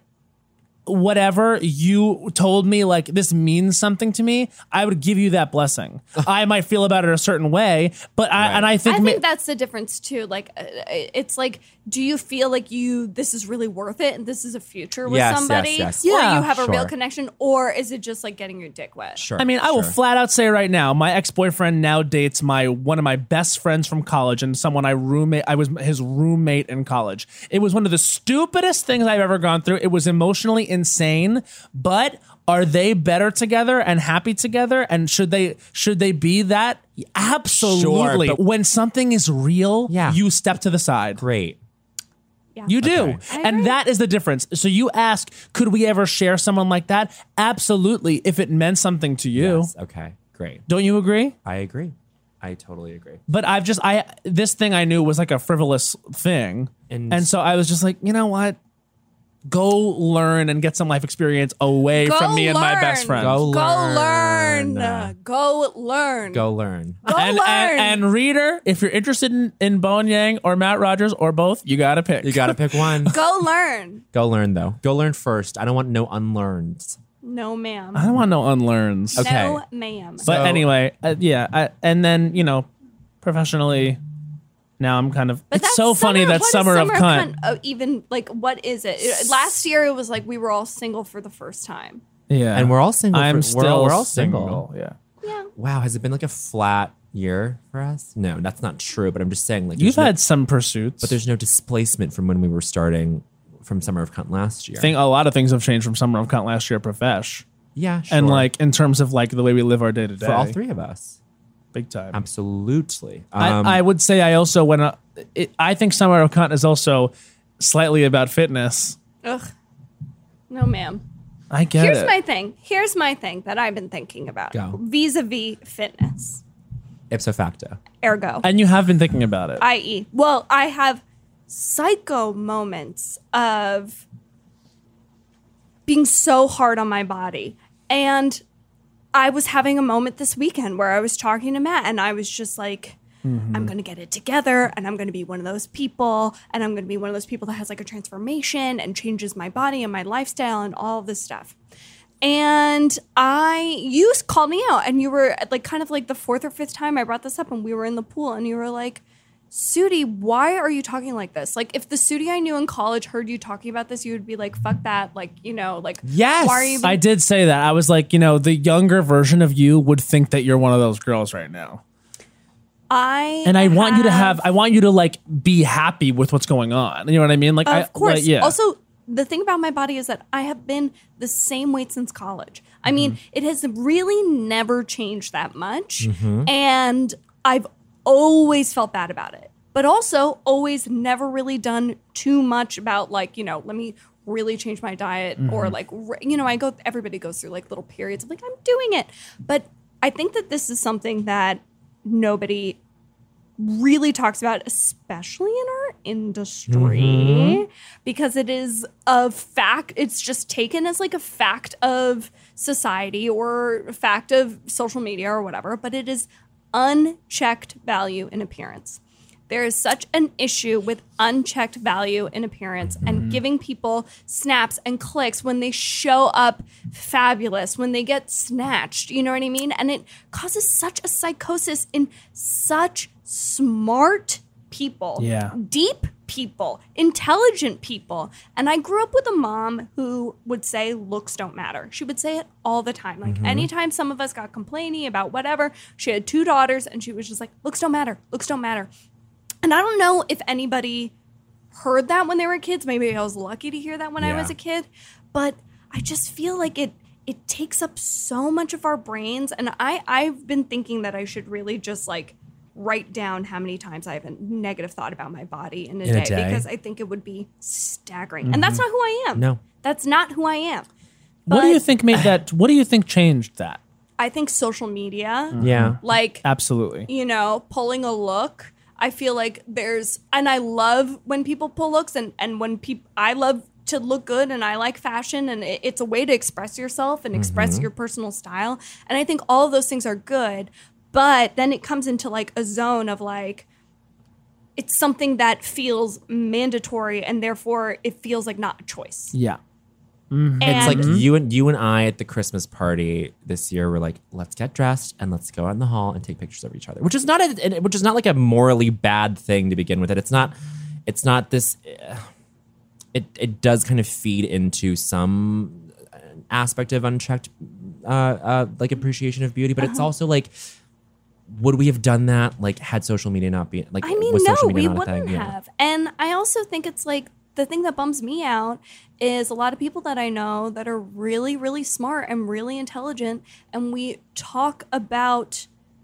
whatever you told me, like this means something to me, I would give you that blessing. I might feel about it a certain way, but I Right. and I think, I ma- think that's the difference too. Like, uh, it's like, do you feel like you this is really worth it and this is a future with Yes, yes, somebody, yes. or Yeah, you have a real sure. connection, or is it just like getting your dick wet? Sure. I mean, I will sure. flat out say right now, my ex-boyfriend now dates my one of my best friends from college and someone I roommate I was his roommate in college. It was one of the stupidest things I've ever gone through. It was emotionally insane, but are they better together and happy together? And should they should they be that? Absolutely. Sure, but- when something is real, Yeah. you step to the side. Great. Yeah. You do. Okay. I And agree. that is the difference. So you ask, could we ever share someone like that? Absolutely, if it meant something to you. Yes. Okay. Great. Don't you agree? I agree. I totally agree. But I've just I this thing I knew was like a frivolous thing. And- And, so I was just like, you know what? Go learn and get some life experience away Go from me and my best learn. friend. Go Go learn. learn. Go learn. Go learn. Go and, learn. and, and reader, if you're interested in, in Bowen Yang or Matt Rogers or both, you gotta pick. You got to pick one. Go learn. Go learn though. Go learn first. I don't want no unlearned. No, ma'am. I don't want no unlearns. Okay. No, ma'am. But So- anyway, uh, yeah. I, and then, you know, professionally, now I'm kind of. But it's that's so funny summer- that what is summer, of cunt. Oh, even like, what is it? It- Last year it was like we were all single for the first time. Yeah. And we're all single. I'm for, still we're all, we're all single. single. Yeah. Yeah. Wow. Has it been like a flat year for us? No, that's not true. But I'm just saying, like, You've there's no- had some pursuits. but there's no displacement from when we were starting from Summer of Cunt last year. I think a lot of things have changed from summer of cunt last year, profesh. yeah, sure. And like in terms of like the way we live our day to day. for all three of us, Big time. absolutely. Um, I, I would say I also when uh, it, I think summer of cunt is also slightly about fitness. Ugh. No, ma'am. I get Here's it. my thing. Here's my thing that I've been thinking about. Go. Vis-a-vis fitness. ipso facto. Ergo. and you have been thinking about it. that is, well, I have psycho moments of being so hard on my body. And I was having a moment this weekend where I was talking to Matt and I was just like, I'm going to get it together and I'm going to be one of those people and I'm going to be one of those people that has like a transformation and changes my body and my lifestyle and all of this stuff. And I, you called me out and you were like kind of like the fourth or fifth time I brought this up and we were in the pool and you were like, Sudi, why are you talking like this? Like if the Sudi I knew in college heard you talking about this, you would be like, fuck that. Like, you know, like, Yes. why are you I did say that. I was like, you know, the younger version of you would think that you're one of those girls right now. I And I want you to have, I want you to like be happy with what's going on. You know what I mean? Like, I, Of course. like, yeah. Also, the thing about my body is that I have been the same weight since college. I mean, Mm-hmm. it has really never changed that much. And I've always felt bad about it. But also, always never really done too much about, like, you know, let me really change my diet Mm-hmm. or, like, re- you know, I go, everybody goes through, like, little periods of, like, I'm doing it. But I think that this is something that nobody really talks about, especially in our industry, because it is a fact. It's just taken as like a fact of society or a fact of social media or whatever, but it is unchecked value in appearance. There is such an issue with unchecked value in appearance and giving people snaps and clicks when they show up fabulous, when they get snatched, you know what I mean? And it causes such a psychosis in such smart people, Yeah. deep people, intelligent people. And I grew up with a mom who would say looks don't matter. She would say it all the time. Like anytime some of us got complaining about whatever, she had two daughters and she was just like, looks don't matter, looks don't matter. And I don't know if anybody heard that when they were kids. Maybe I was lucky to hear that when I Yeah. was a kid. But I just feel like it it takes up so much of our brains. And I, I've been thinking that I should really just like write down how many times I have a negative thought about my body in a, In a day, day? because I think it would be staggering. And that's not who I am. No. That's not who I am. What do you But- think made that? What do you think changed that? I think social media, Yeah. like, Absolutely. you know, pulling a look. I feel like there's, and I love when people pull looks, and, and when people, I love to look good, and I like fashion, and it, it's a way to express yourself and express your personal style. And I think all of those things are good, but then it comes into like a zone of like, it's something that feels mandatory, and therefore it feels like not a choice. Yeah. And It's like you and you and I at the Christmas party this year were like, let's get dressed and let's go out in the hall and take pictures of each other, which is not a, which is not like a morally bad thing to begin with. It it's not it's not this. Uh, it it does kind of feed into some aspect of unchecked uh, uh, like appreciation of beauty, but Uh-huh. it's also like, would we have done that like had social media not been like? I mean, was no, social media we not a wouldn't thing? Yeah. have. And I also think it's like the thing that bums me out is a lot of people that I know that are really, really smart and really intelligent, and we talk about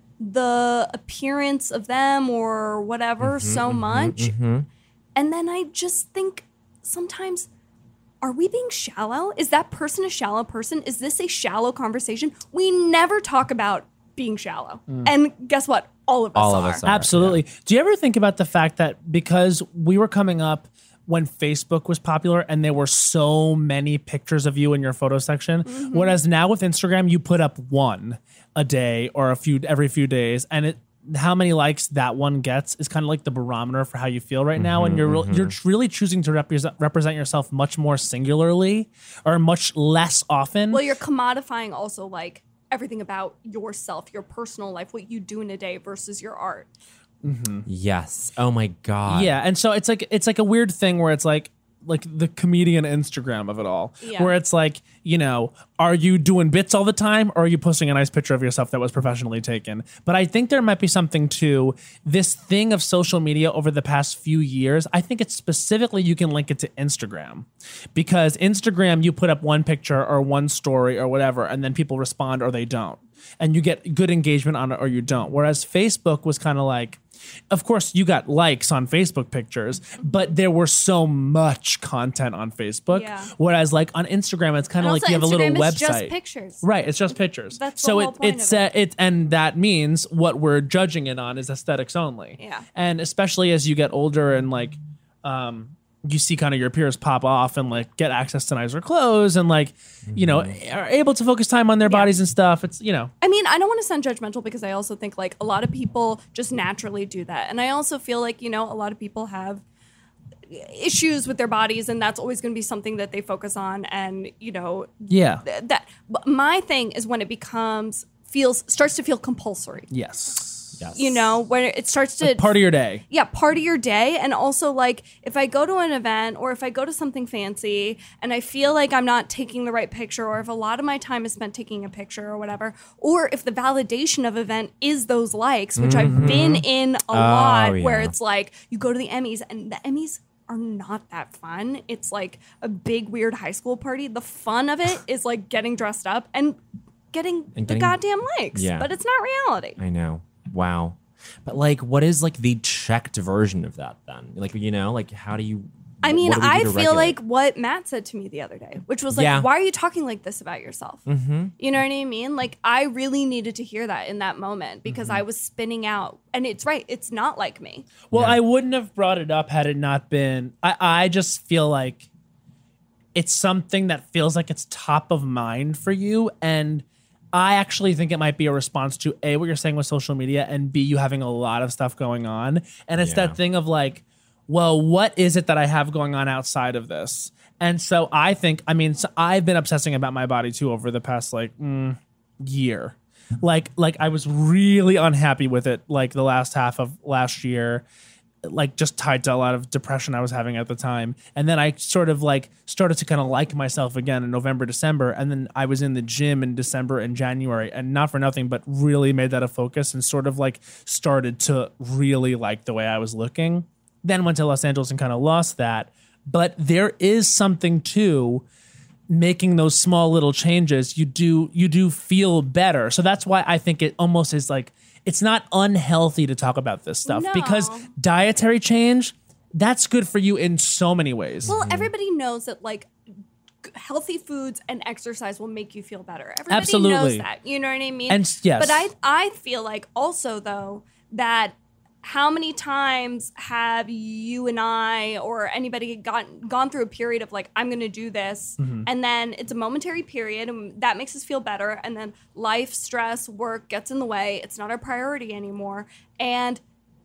the appearance of them or whatever Mm-hmm, so much. And then I just think sometimes, are we being shallow? Is that person a shallow person? Is this a shallow conversation? We never talk about being shallow. And guess what? All of us All of are. us are. Absolutely. Do you ever think about the fact that because we were coming up when Facebook was popular and there were so many pictures of you in your photo section, whereas now with Instagram you put up one a day or a few every few days, and it how many likes that one gets is kind of like the barometer for how you feel right now, and you're real you're really choosing to represent represent yourself much more singularly or much less often. Well, you're commodifying also like everything about yourself, your personal life, what you do in a day versus your art. Yes. Oh my god. Yeah, and so it's like it's like a weird thing where it's like like the comedian Instagram of it all, Yeah. where it's like, you know, are you doing bits all the time, or are you posting a nice picture of yourself that was professionally taken? But I think there might be something to this thing of social media over the past few years. I think it's specifically you can link it to Instagram, because Instagram you put up one picture or one story or whatever, and then people respond or they don't, and you get good engagement on it or you don't. Whereas Facebook was kind of like, of course, you got likes on Facebook pictures, but there were so much content on Facebook. Yeah. Whereas, like on Instagram, it's kind And of like also you have a little Instagram is website. just pictures. Right, it's just pictures. That's the so whole it, point it's of uh, it. it, and that means what we're judging it on is aesthetics only. Yeah. And especially as you get older and like, um, you see kind of your peers pop off and like get access to nicer clothes and like, you know, are able to focus time on their bodies and stuff. It's, you know, I mean, I don't want to sound judgmental because I also think like a lot of people just naturally do that. And I also feel like, you know, a lot of people have issues with their bodies, and that's always going to be something that they focus on. And, you know, yeah. th- that but my thing is when it becomes feels starts to feel compulsory. Yes. Yes. You know, when it starts to Part of your day. yeah, part of your day. And also, like, if I go to an event or if I go to something fancy and I feel like I'm not taking the right picture, or if a lot of my time is spent taking a picture or whatever, or if the validation of event is those likes, which I've been in a lot, where yeah. it's like you go to the Emmys and the Emmys are not that fun. It's like a big, weird high school party. The fun of it is like getting dressed up and getting And the getting- goddamn likes, Yeah. but it's not reality. I know. Wow. But like, what is like the checked version of that then? Like, you know, like how do you? I mean, what do we do I to feel regulate? like what Matt said to me the other day, which was like, Yeah. why are you talking like this about yourself? Mm-hmm. You know what I mean? Like, I really needed to hear that in that moment because Mm-hmm. I was spinning out. And it's right. It's not like me. Well, Yeah. I wouldn't have brought it up had it not been. I, I just feel like it's something that feels like it's top of mind for you. And I actually think it might be a response to A, what you're saying with social media, and B, you having a lot of stuff going on. And it's Yeah. that thing of like, well, what is it that I have going on outside of this? And so I think, I mean, so I've been obsessing about my body too over the past like mm, year. Like, like I was really unhappy with it like the last half of last year, like just tied to a lot of depression I was having at the time. And then I sort of like started to kind of like myself again in November, December. And then I was in the gym in December and January, and not for nothing, but really made that a focus and sort of like started to really like the way I was looking. Then went to Los Angeles and kind of lost that. But there is something to making those small little changes. You do, you do feel better. So that's why I think it almost is like, it's not unhealthy to talk about this stuff No. because dietary change, that's good for you in so many ways. Well, everybody knows that like healthy foods and exercise will make you feel better. Everybody Absolutely. knows that. You know what I mean? And s- yes. But I I feel like also though that how many times have you and I or anybody gotten gone through a period of like, I'm going to do this, Mm-hmm. and then it's a momentary period, and that makes us feel better, and then life, stress, work gets in the way. It's not our priority anymore, and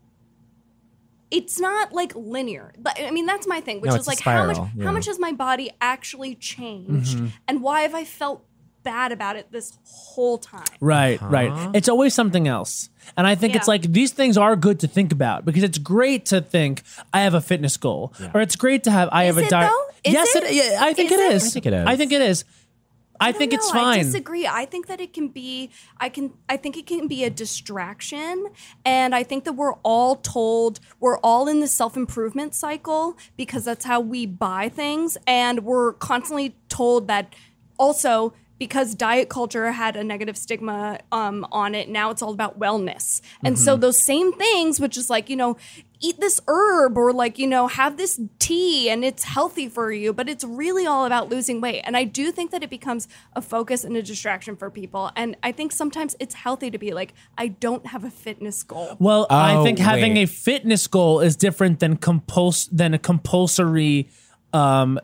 it's not like linear. But I mean, that's my thing, which No, is it's a like how much spiral, yeah. how much has my body actually changed, Mm-hmm. and why have I felt bad about it this whole time? Right, right. It's always something else. And I think it's Yeah. like these things are good to think about because it's great to think I have a fitness goal or it's great to have I Is have a it, diet. though? Is Yes, it? it, yeah, I think Is it it? is. I think it is. I think it is. I, don't think it's know. I fine. disagree. I think that it can be. I can. I think it can be a distraction, and I think that we're all told we're all in the self improvement cycle because that's how we buy things, and we're constantly told that also. Because diet culture had a negative stigma um, on it, now it's all about wellness. And so Mm-hmm. those same things, which is like, you know, eat this herb or like, you know, have this tea and it's healthy for you, but it's really all about losing weight. And I do think that it becomes a focus and a distraction for people. And I think sometimes it's healthy to be like, I don't have a fitness goal. Well, I Oh, think having wait. a fitness goal is different than compuls- than a compulsory um,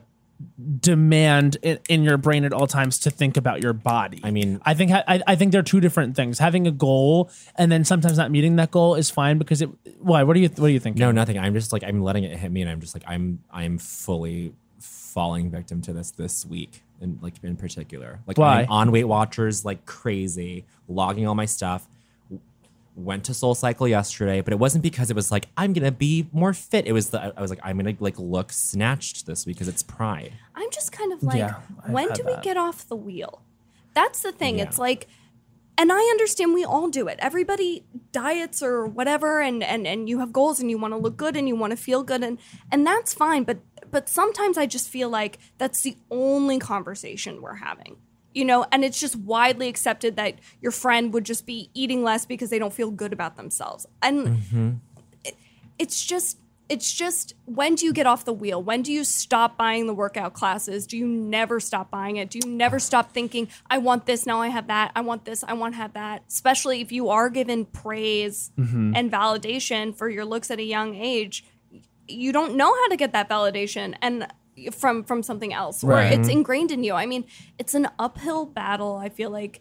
demand in, in your brain at all times to think about your body. I mean- I think ha- I, I think they're two different things. Having a goal and then sometimes not meeting that goal is fine because it. Why? What do you What do you think? No, nothing. I'm just like I'm letting it hit me, and I'm just like I'm I'm fully falling victim to this this week, and like in particular, like Why? I'm on Weight Watchers like crazy, logging all my stuff. Went to Soul Cycle yesterday, but it wasn't because it was like I'm gonna be more fit. It was the I was like I'm gonna like look snatched this week because it's Pride. I'm just kind of like, Yeah, I've when had do we that. get off the wheel? That's the thing. Yeah. It's like, and I understand we all do it. Everybody diets or whatever, and and and you have goals and you want to look good and you want to feel good, and and that's fine. But but sometimes I just feel like that's the only conversation we're having. You know, and it's just widely accepted that your friend would just be eating less because they don't feel good about themselves. And it, it's just, it's just, when do you get off the wheel? When do you stop buying the workout classes? Do you never stop buying it? Do you never stop thinking, I want this, now I have that. I want this, I want to have that. Especially if you are given praise and validation for your looks at a young age, you don't know how to get that validation. And from from something else or Right. it's ingrained in you. I mean, it's an uphill battle. I feel like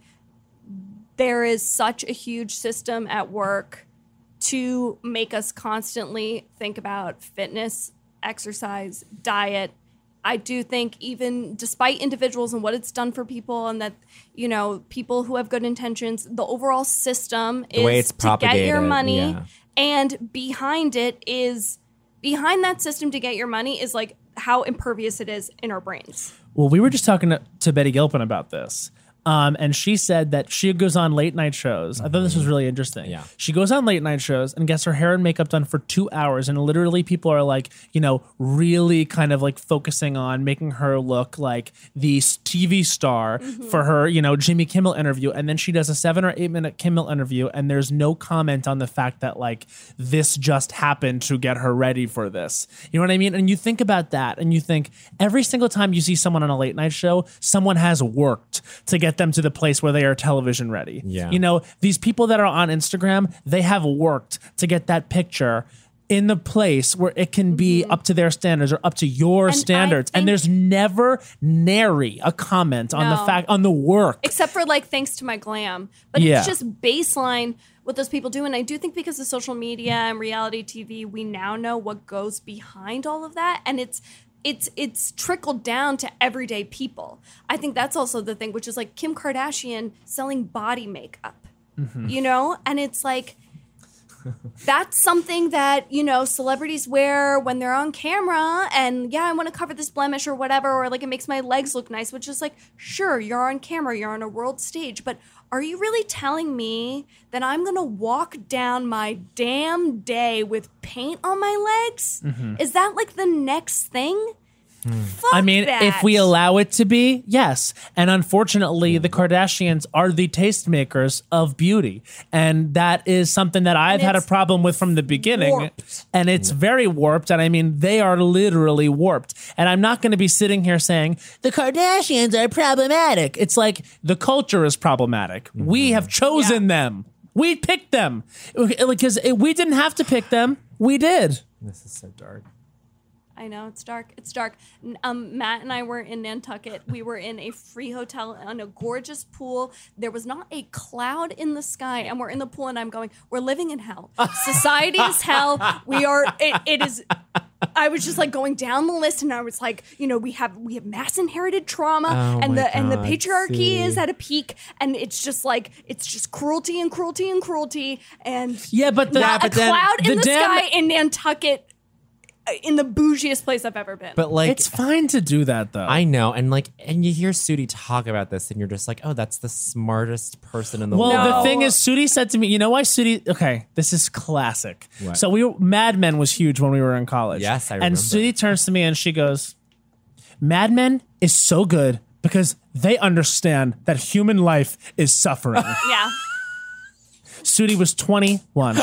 there is such a huge system at work to make us constantly think about fitness, exercise, diet. I do think even despite individuals and what it's done for people and that, you know, people who have good intentions, the overall system The way is it's to get your propagated, money, yeah. and behind it is behind that system to get your money is like how impervious it is in our brains. Well, we were just talking to, to Betty Gilpin about this. Um, and she said that she goes on late night shows. I thought this was really interesting. Yeah. She goes on late night shows and gets her hair and makeup done for two hours. And literally people are like, you know, really kind of like focusing on making her look like the s- T V star for her, you know, Jimmy Kimmel interview. And then she does a seven or eight minute Kimmel interview. And there's no comment on the fact that like this just happened to get her ready for this. You know what I mean? And you think about that and you think every single time you see someone on a late night show, someone has worked to get them to the place where they are television ready. Yeah. You know, these people that are on Instagram, they have worked to get that picture in the place where it can be up to their standards or up to your And I standards. And think- there's never nary a comment on the No. fact on the work. Except for like thanks to my glam. But Yeah. it's just baseline what those people do. And I do think because of social media and reality T V, we now know what goes behind all of that. And it's it's it's trickled down to everyday people. I think that's also the thing, which is like Kim Kardashian selling body makeup. You know? And it's like that's something that, you know, celebrities wear when they're on camera and yeah, I want to cover this blemish or whatever, or like it makes my legs look nice, which is like, sure, you're on camera, you're on a world stage, but are you really telling me that I'm going to walk down my damn day with paint on my legs? Is that like the next thing? Fuck I mean, that. if we allow it to be, yes. And unfortunately, the Kardashians are the tastemakers of beauty. And that is something that I've had a it's problem with from the beginning. warped. And it's very warped. And I mean, they are literally warped. And I'm not going to be sitting here saying, the Kardashians are problematic. It's like the culture is problematic. We have chosen Yeah. them. We picked them. Because we didn't have to pick them. We did. This is so dark. I know it's dark. It's dark. N- Um, Matt and I were in Nantucket. We were in a free hotel on a gorgeous pool. There was not a cloud in the sky, and we're in the pool. And I'm going, "We're living in hell. Society is hell. We are. It, it is." I was just like going down the list, and I was like, you know, we have we have mass inherited trauma, Oh and my the and the God, patriarchy see. is at a peak, and it's just like it's just cruelty and cruelty and cruelty, and Yeah, but the, not but a then cloud in the, damn- sky in Nantucket, uh, in the bougiest place I've ever been. But like, It's fine to do that, though. I know, and like, and you hear Sudi talk about this, and you're just like, oh, that's the smartest person in the Well, world. the No. thing is, Sudi said to me, you know why Sudi, okay, this is classic. What? So we were, Mad Men was huge when we were in college. Yes, I And remember. Sudi turns to me and she goes, Mad Men is so good because they understand that human life is suffering. yeah. Sudi was twenty-one.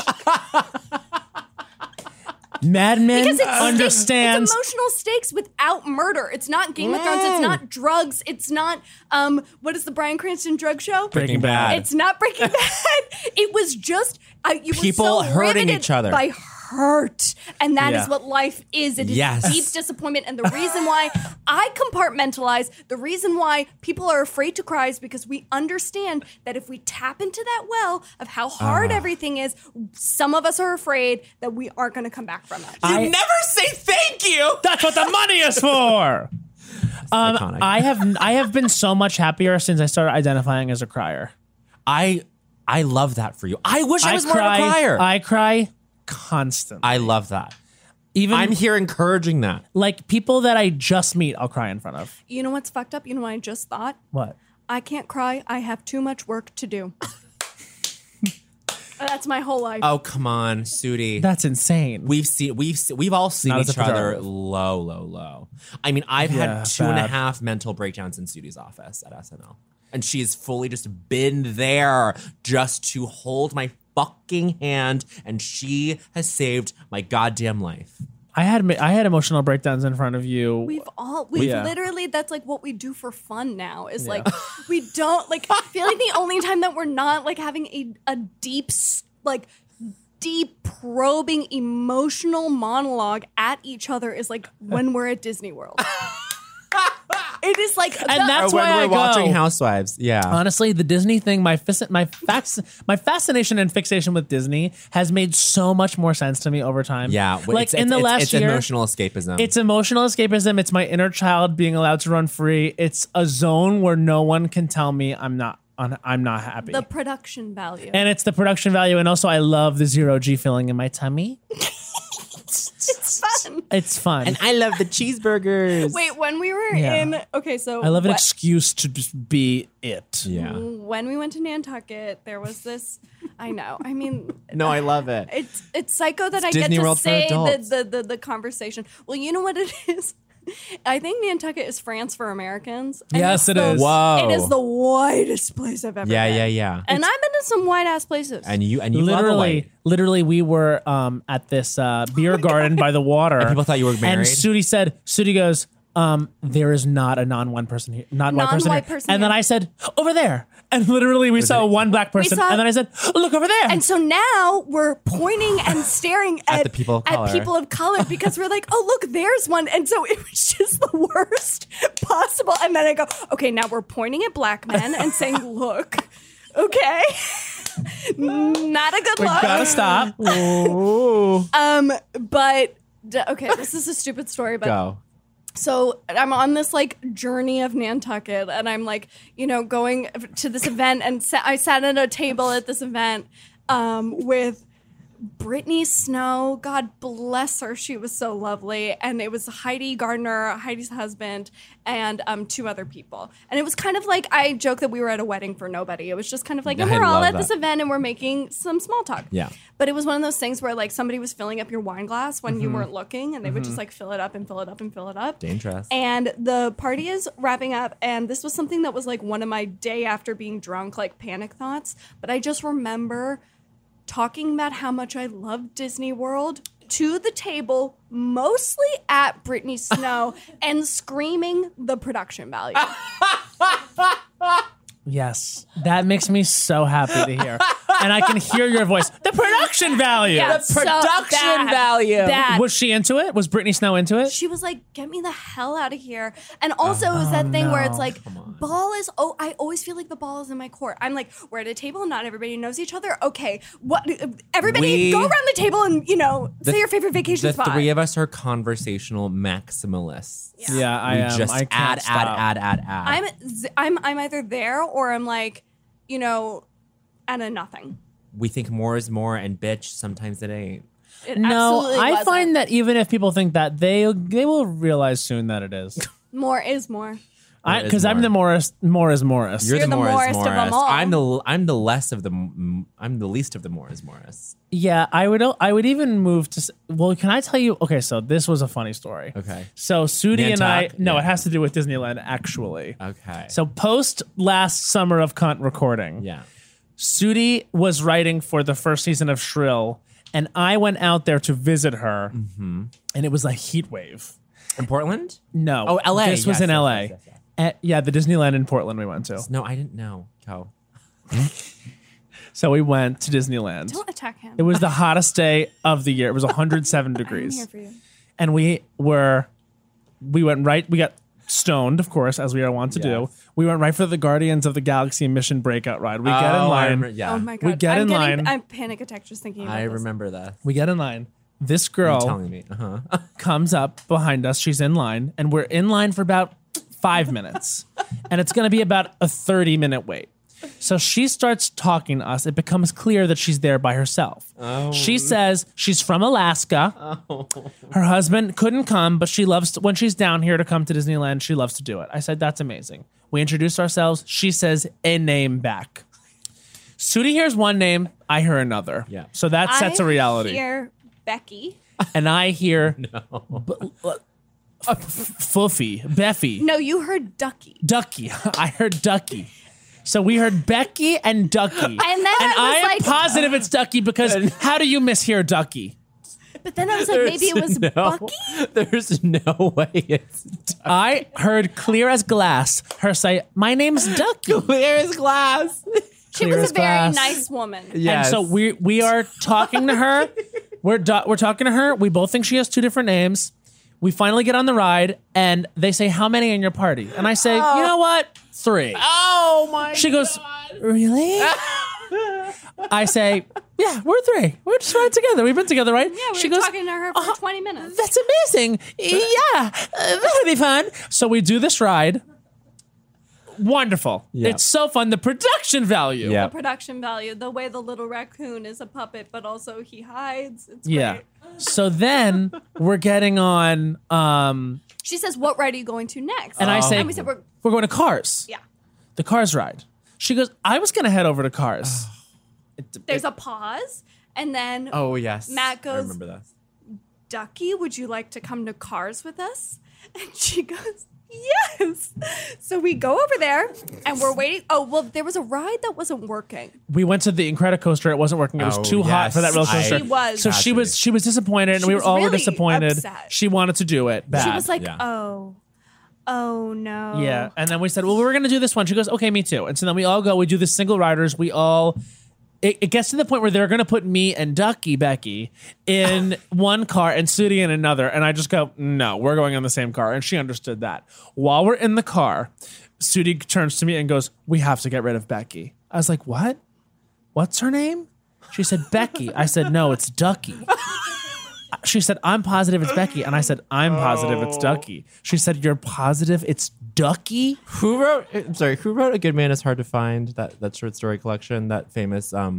Mad Men Because it's understands. It's emotional stakes without murder. It's not Game of Thrones. It's not drugs. It's not um. What is the Bryan Cranston drug show? Breaking Bad. It's not Breaking Bad. It was just I, you People were so hurting riveted each other. by hurt, and that is Yeah. what life is. It is Yes. deep disappointment, and the reason why I compartmentalize, the reason why people are afraid to cry is because we understand that if we tap into that well of how hard Ah. everything is, some of us are afraid that we aren't going to come back from it. I- never say thank you. That's what the money is for. Um, iconic. I have I have been so much happier since I started identifying as a crier. I I love that for you. I wish I was more cry, of a crier. I, I cry constantly. I love that. Even I'm here encouraging that. like people that I just meet, I'll cry in front of. You know what's fucked up? You know what I just thought? What? I can't cry. I have too much work to do. That's my whole life. Oh come on, Sudi. That's insane. We've seen we've se- we've all seen Not as each a other pejorative. low, low, low. I mean, I've Yeah, had two and a bad. half mental breakdowns in Sudi's office at S N L, and she has fully just been there just to hold my fucking hand, and she has saved my goddamn life. I had I had emotional breakdowns in front of you. We've all, we've Yeah. literally, that's like what we do for fun now is like, we don't, like, I feel like the only time that we're not like having a, a deep, s- like, deep probing emotional monologue at each other is like when we're at Disney World. It is like, And the- that's Or when why we're I go. watching Housewives. Yeah. Honestly, the Disney thing, my fis- my fax- my fascination and fixation with Disney has made so much more sense to me over time. yeah. like it's, in it's, the it's, last it's year, emotional escapism. it's emotional escapism. It's my inner child being allowed to run free. It's a zone where no one can tell me I'm not un- I'm not happy. the production value. And it's the production value, and also I love the zero G feeling in my tummy. it's fun. It's fun. and I love the cheeseburgers. Wait, when we were Yeah. in, okay, so I love an what- excuse to just be it. Yeah. when we went to Nantucket, there was this, I know, I mean, No, I love it. It's it's psycho that I Disney get to World for say the, adults. the, the, the conversation. Well, you know what it is? I think Nantucket is France for Americans. And Yes, it's it the- is. Whoa. It is the whitest place I've ever Yeah, been. yeah, yeah. And I've been to some white ass places. And you and you love the literally, white. literally, we were um, at this uh, beer garden by the water. And people thought you were married? And Sudi said, Sudi goes, um, there is not a non-one person here, non-white person here. Non-white person and then here. I said, over there. And literally, we saw one black person. saw- and then I said, look over there. And so now we're pointing and staring at, the people of at color. people of color because we're like, oh, look, there's one. And so it was just the worst possible. And then I go, okay, now we're pointing at black men and saying, look, okay. Not a good we look. gotta stop. Um, but d- okay, this is a stupid story, but Go. so I'm on this like journey of Nantucket, and I'm like, you know, going to this event, and sa- I sat at a table at this event um, with Brittany Snow, God bless her, she was so lovely. And it was Heidi Gardner, Heidi's husband, and um, two other people. And it was kind of like, I joke that we were at a wedding for nobody. It was just kind of like, and I we're all love at that. this event and we're making some small talk. Yeah. But it was one of those things where like somebody was filling up your wine glass when you weren't looking, and they would just like fill it up and fill it up and fill it up. Dangerous. And the party is wrapping up, and this was something that was like one of my day after being drunk, like panic thoughts. But I just remember talking about how much I love Disney World to the table, mostly at Brittany Snow, and screaming the production value. Yes, that makes me so happy to hear. And I can hear your voice. The production value. Yeah, The production so bad, value. bad. Was she into it? Was Brittany Snow into it? She was like, "Get me the hell out of here!" And also, it was that thing where it's no. like, ball is. Oh, I always feel like the ball is in my court. I'm like, we're at a table, not everybody knows each other. Okay, what? Everybody, We- go around the table and you know, say your favorite vacation The spot. three of us are conversational maximalists. Yeah, I we am. just I can't add, add, stop. add, add, add. I'm, z- I'm, I'm either there or I'm like, you know, at a nothing. we think more is more, and bitch, sometimes it ain't. It No, absolutely I wasn't. find that even if people think that, they they will realize soon that it is. more is more. More is Because I'm more. the Morris, more is Morris. You're, You're the, the Morris Morris Morris. of them all. I'm the I'm the less of the m- I'm the least of the Morris Morris. Yeah, I would. I would even move to. s- Well, can I tell you? Okay, so this was a funny story. Okay. So Sudi and I. Nantucket? No, Yeah. it has to do with Disneyland actually. Okay. So post last summer of Cunt recording, yeah. Sudi was writing for the first season of Shrill, and I went out there to visit her, Mm-hmm. and it was a heat wave. In Portland? No, Oh, L A. This was Yes, in yes, L yes, A. yes, yes. Eh, yeah, the Disneyland in Portland we went to. No, I didn't know. Go. So we went to Disneyland. Don't attack him. It was the hottest day of the year. It was one hundred seven I'm degrees. here for you. And we were, we went right, we got stoned, of course, as we are wont to do. Yes. We went right for the Guardians of the Galaxy mission breakout ride. We get in Oh, I line. remember- yeah. Oh my god. We get I'm in getting, line. I'm panic attack just thinking about I this. remember that. We get in line. This You're girl telling me. Uh-huh. comes up behind us. She's in line, and we're in line for about five minutes. And it's going to be about a thirty minute wait. So she starts talking to us. It becomes clear that she's there by herself. Oh. She says she's from Alaska. Her husband couldn't come, but she loves to, when she's down here to come to Disneyland, she loves to do it. I said, that's amazing. We introduce ourselves. She says a name back. Sudi hears one name. I hear another. Yeah. So that sets a reality. I hear Becky. And I hear b- uh, f- Fuffy, Beffy. No, you heard Ducky. Ducky. I heard Ducky. So we heard Becky and Ducky. And then I I was am like- positive it's Ducky because how do you mishear Ducky? But then I was like, maybe it was no, Bucky? There's no way it's I heard clear as glass her say, my name's Ducky. clear as glass. She Clear was as a very glass. nice woman. Yes. And so we we are talking to her. We're do- we're talking to her. We both think she has two different names. We finally get on the ride, and they say, how many in your party? And I say, you know what? Three. Oh my She goes, really? I say, yeah, we're three. We're just right together. We've been together, right? Yeah, we she were goes, talking to her for "Uh-huh, twenty minutes. that's amazing. Yeah, uh, that'll be fun. So we do this ride. Wonderful. Yeah. It's so fun. The production value. Yeah. The production value, the way the little raccoon is a puppet, but also he hides. It's Yeah. great. So then we're getting on, um, She says, what ride are you going to next? and I say, and we said, we're, we're going to Cars. yeah. The Cars ride. She goes, I was going to head over to Cars. It- There's it- a pause, and then Oh yes. Matt I goes- remember that. Ducky, would you like to come to Cars with us? And she goes, yes. So we go over there and we're waiting. Oh, well, there was a ride that wasn't working. we went to the Incredicoaster. It wasn't working. It was Oh, too hot yes. for that roller I- coaster. She was. So she was she was disappointed, and She we were was all were really disappointed. upset. She wanted to do it bad. She was like, Yeah. oh, oh no. yeah. And then we said, well, we were going to do this one. She goes, okay, me too. And so then we all go. We do the single riders. We all. It, it gets to the point where they're going to put me and Ducky Becky in one car and Sudi in another, and I just go, no, we're going on the same car. And she understood that. While we're in the car, Sudi turns to me and goes, we have to get rid of Becky. I was like, what? What's her name? She said, Becky. I said, no, it's Ducky. She said, I'm positive it's Becky. And I said, I'm positive it's Ducky. She said, you're positive it's Ducky? Who wrote? I'm sorry. Who wrote "A Good Man Is Hard to Find"? That that short story collection, that famous um,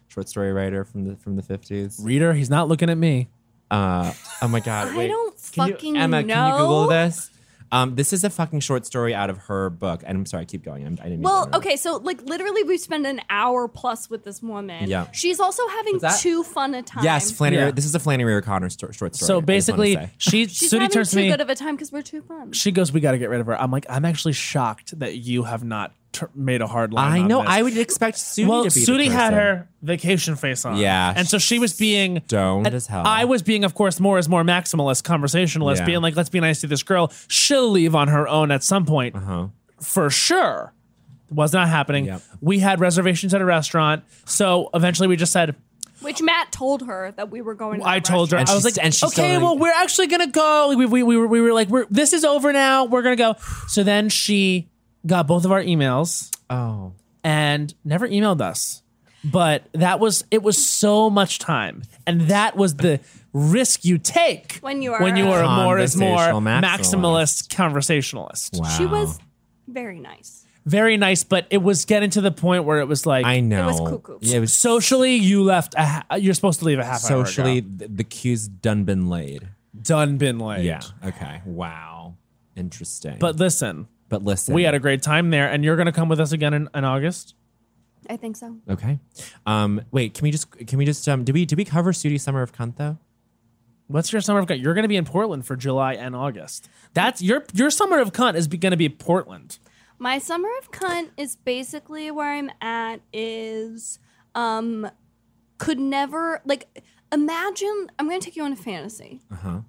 short story writer from the from the fifties. Reader, he's not looking at me. Uh, oh my god! I Wait. don't Can you- fucking Emma, know. can you Google this? Um, this is a fucking short story out of her book, and I'm sorry, keep going. I'm, I didn't. mean Well, to- okay, so like literally we spend an hour plus with this woman. Yeah. She's also having What's that? too fun a time. Yes, Flannery. Yeah. This is a Flannery O'Connor sto- short story. So I just wanna basically, say. she She's Sudi having turns to too me. good of a time because we're too fun. She goes, "We got to get rid of her." I'm like, "I'm actually shocked that you have not t- made a hard line." I on know. this." I would expect Sudi well, to be. Sudi the had person. her vacation face on. Yeah, and so she was being stoned and as hell. I was being, of course, more as more maximalist, conversationalist, Yeah. being like, "Let's be nice to this girl. She'll leave on her own at some point, Uh-huh. for sure." Was not happening. Yep. We had reservations at a restaurant, so eventually we just said, Which Matt told her that we were going to I the told her, And I was she's- like, and she's okay, still well, like- we're actually gonna go. We, we, we, were, we were like, we're this is over now. We're gonna go. So then she got both of our emails Oh. and never emailed us. But that was it was so much time, and that was the risk you take When you are when you are a more is more Conversational maximalist conversationalist. Wow. She was very nice. Very nice, but it was getting to the point where it was like I know. was cuckoo. Yeah, it was socially you left. A ha- you're supposed to leave a half hour socially. ago. The, the cue's done been laid. Done been laid. Yeah. Okay. Wow. Interesting. But listen, but listen, we had a great time there, and you're going to come with us again in, in August. I think so. Okay. Um. Wait. Can we just? Can we just? Um. Did we? Did we cover Sudi Summer of Cunt though? What's your summer of cunt? You're going to be in Portland for July and August. That's your your summer of cunt is going to be Portland. My summer of cunt is basically where I'm at is um could never like imagine I'm going to take you on a fantasy. Uh-huh.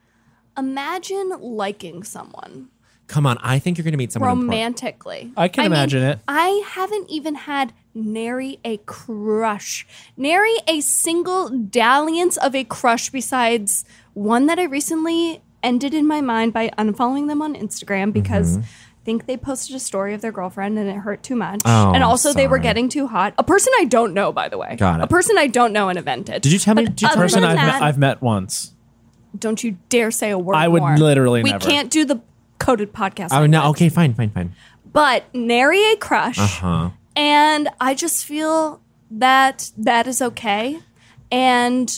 Imagine liking someone Come on. I think you're going to meet someone important. romantically. I can mean, imagine it. I haven't even had nary a crush. Nary a single dalliance of a crush besides one that I recently ended in my mind by unfollowing them on Instagram because Mm-hmm. I think they posted a story of their girlfriend and it hurt too much. Oh, and also they were sorry. getting too hot. A person I don't know, by the way. Got it. A person I don't know and evented. Did you tell me- But did you tell other me- Person than I've met, that, I've met once. don't you dare say a word I would more. literally We never. can't do the coded podcast. Oh like no. that. Okay. Fine. Fine. Fine. But nary a crush. Huh. And I just feel that that is okay. And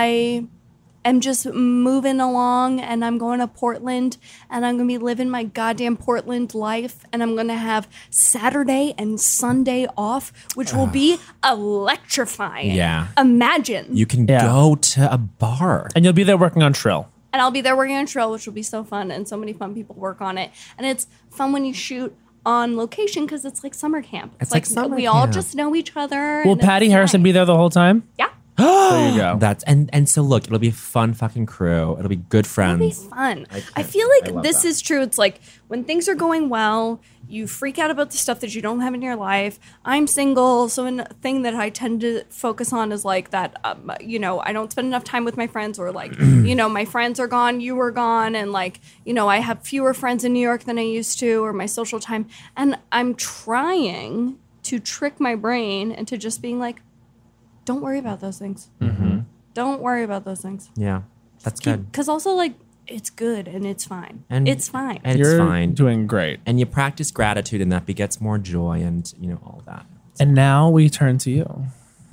I am just moving along and I'm going to Portland and I'm going to be living my goddamn Portland life. And I'm going to have Saturday and Sunday off, which will be electrifying. Yeah. Imagine. You can Yeah. go to a bar. And you'll be there working on Trill. And I'll be there working on Trill, which will be so fun. And so many fun people work on it. And it's fun when you shoot on location because it's like summer camp. It's like summer we all camp. just know each other. Will and Patty it's Harrison nice. be there the whole time? Yeah. There you go. That's and and so look, it'll be a fun fucking crew. It'll be good It'll be friends. fun. I, can't- feel I like love this that. is true. It's like when things are going well, you freak out about the stuff that you don't have in your life. I'm single, so a thing that I tend to focus on is like that, um, you know, I don't spend enough time with my friends or like, you know, my friends are gone, you were gone. And like, you know, I have fewer friends in New York than I used to or my social time. And I'm trying to trick my brain into just being like, don't worry about those things. Mm-hmm. Don't worry about those things. Yeah, that's good. Because also, like, it's good and it's fine. And it's fine. And it's You're fine. doing great. And you practice gratitude, and that begets more joy, and you know all that. And now we turn to you.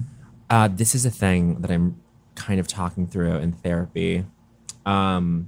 Uh, this is a thing that I'm kind of talking through in therapy. Um,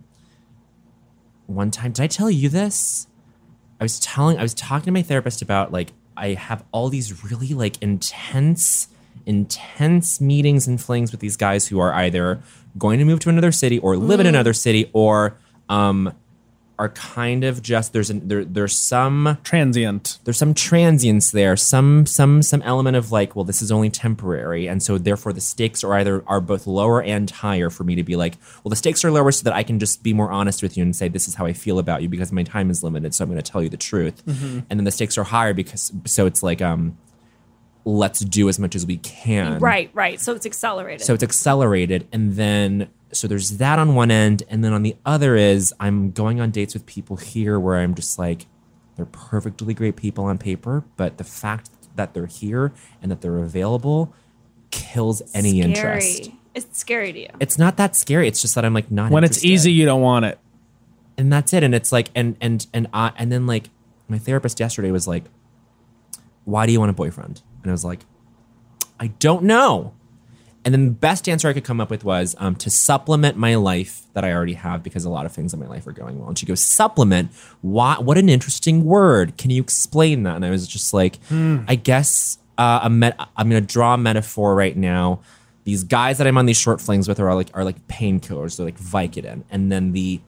one time, did I tell you this? I was telling, I was talking to my therapist about like I have all these really like intense, intense meetings and flings with these guys who are either going to move to another city or live in another city or um, are kind of just there's an, there there's some Transient. there's some transience there, some some some element of like, well, this is only temporary, and so therefore the stakes are either are both lower and higher for me to be like, well, the stakes are lower so that I can just be more honest with you and say this is how I feel about you because my time is limited, so I'm going to tell you the truth, and then the stakes are higher because so it's like um, let's do as much as we can, right, right. So it's accelerated. so it's accelerated, and then so there's that on one end, and then on the other is I'm going on dates with people here where I'm just like, they're perfectly great people on paper, but the fact that they're here and that they're available kills any scary. interest. It's scary to you. It's not that scary. It's just that I'm like not When it's interested. easy, you don't want it. and that's it. And it's like, and and and I and then like my therapist yesterday was like, "Why do you want a boyfriend?" And I was like, I don't know. And then the best answer I could come up with was um, to supplement my life that I already have because a lot of things in my life are going well. And she goes, supplement? What, what an interesting word. Can you explain that? And I was just like, mm. I guess uh, a met- I'm going to draw a metaphor right now. These guys that I'm on these short flings with are like are like painkillers. They're like Vicodin. And then the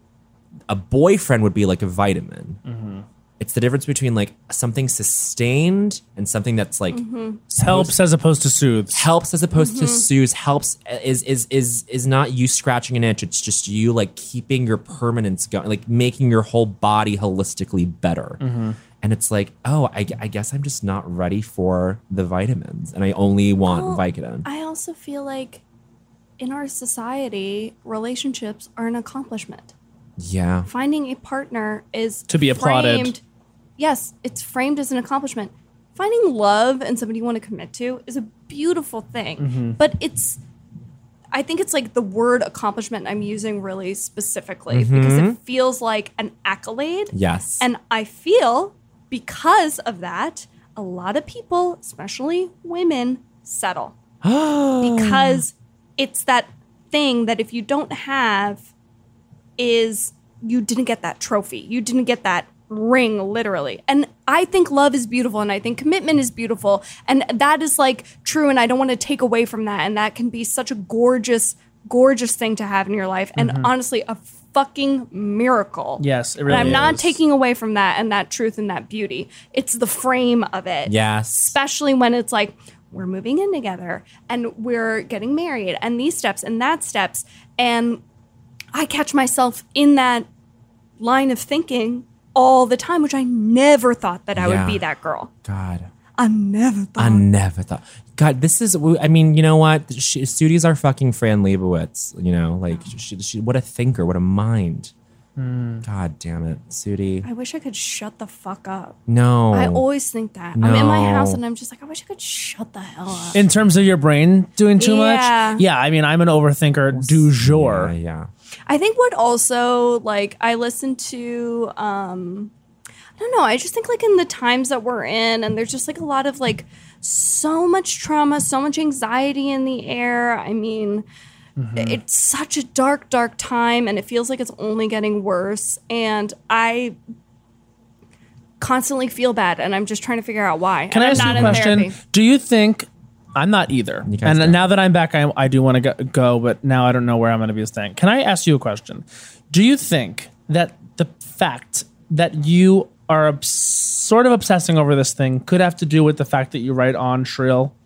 a boyfriend would be like a vitamin. Mm-hmm. It's the difference between like something sustained and something that's like Mm-hmm. Helps as opposed to soothes. helps as opposed Mm-hmm. to soothes. Helps is is is is not you scratching an itch. It's just you like keeping your permanence going, like making your whole body holistically better. Mm-hmm. And it's like, oh, I, I guess I'm just not ready for the vitamins, and I only want Well, Vicodin. I also feel like in our society, relationships are an accomplishment. Yeah, Finding a partner is To be applauded. framed- Yes, it's framed as an accomplishment. Finding love and somebody you want to commit to is a beautiful thing. Mm-hmm. But it's, I think it's like the word accomplishment I'm using really specifically Mm-hmm. because it feels like an accolade. yes, And I feel because of that, a lot of people, especially women, settle. because it's that thing that if you don't have is you didn't get that trophy. You didn't get that ring, literally. And I think love is beautiful and I think commitment is beautiful. And that is like true. And I don't want to take away from that. And that can be such a gorgeous, gorgeous thing to have in your life. And honestly, a fucking miracle. Yes, it And really I'm not is. taking away from that and that truth and that beauty. It's the frame of it. yes. Especially when it's like, we're moving in together and we're getting married and these steps and that steps. And I catch myself in that line of thinking all the time, which I never thought that I Yeah. would be that girl. God. I never thought. I never thought. God, this is. I mean, you know what? She, Sudi's our fucking Fran Lebowitz. You know, like she, she. What a thinker. What a mind. God damn it, Sudi. I wish I could shut the fuck up. No. I always think that. I'm in my No. house and I'm just like, I wish I could shut the hell up. In terms of your brain doing too Yeah. much? Yeah, I mean, I'm an overthinker du jour. Yeah, yeah. I think what also, like, I listen to, um, I don't know, I just think, like, in the times that we're in, and there's just, like, a lot of, like, so much trauma, so much anxiety in the air. I mean, it's such a dark, dark time, and it feels like it's only getting worse. And I constantly feel bad, and I'm just trying to figure out why. Can And I I'm ask you not a in question? therapy. Do you think I'm not either? You guys And go. now that I'm back, I, I do want to go, go, but now I don't know where I'm going to be staying. Can I ask you a question? Do you think that the fact that you are obs- sort of obsessing over this thing could have to do with the fact that you write on Shrill?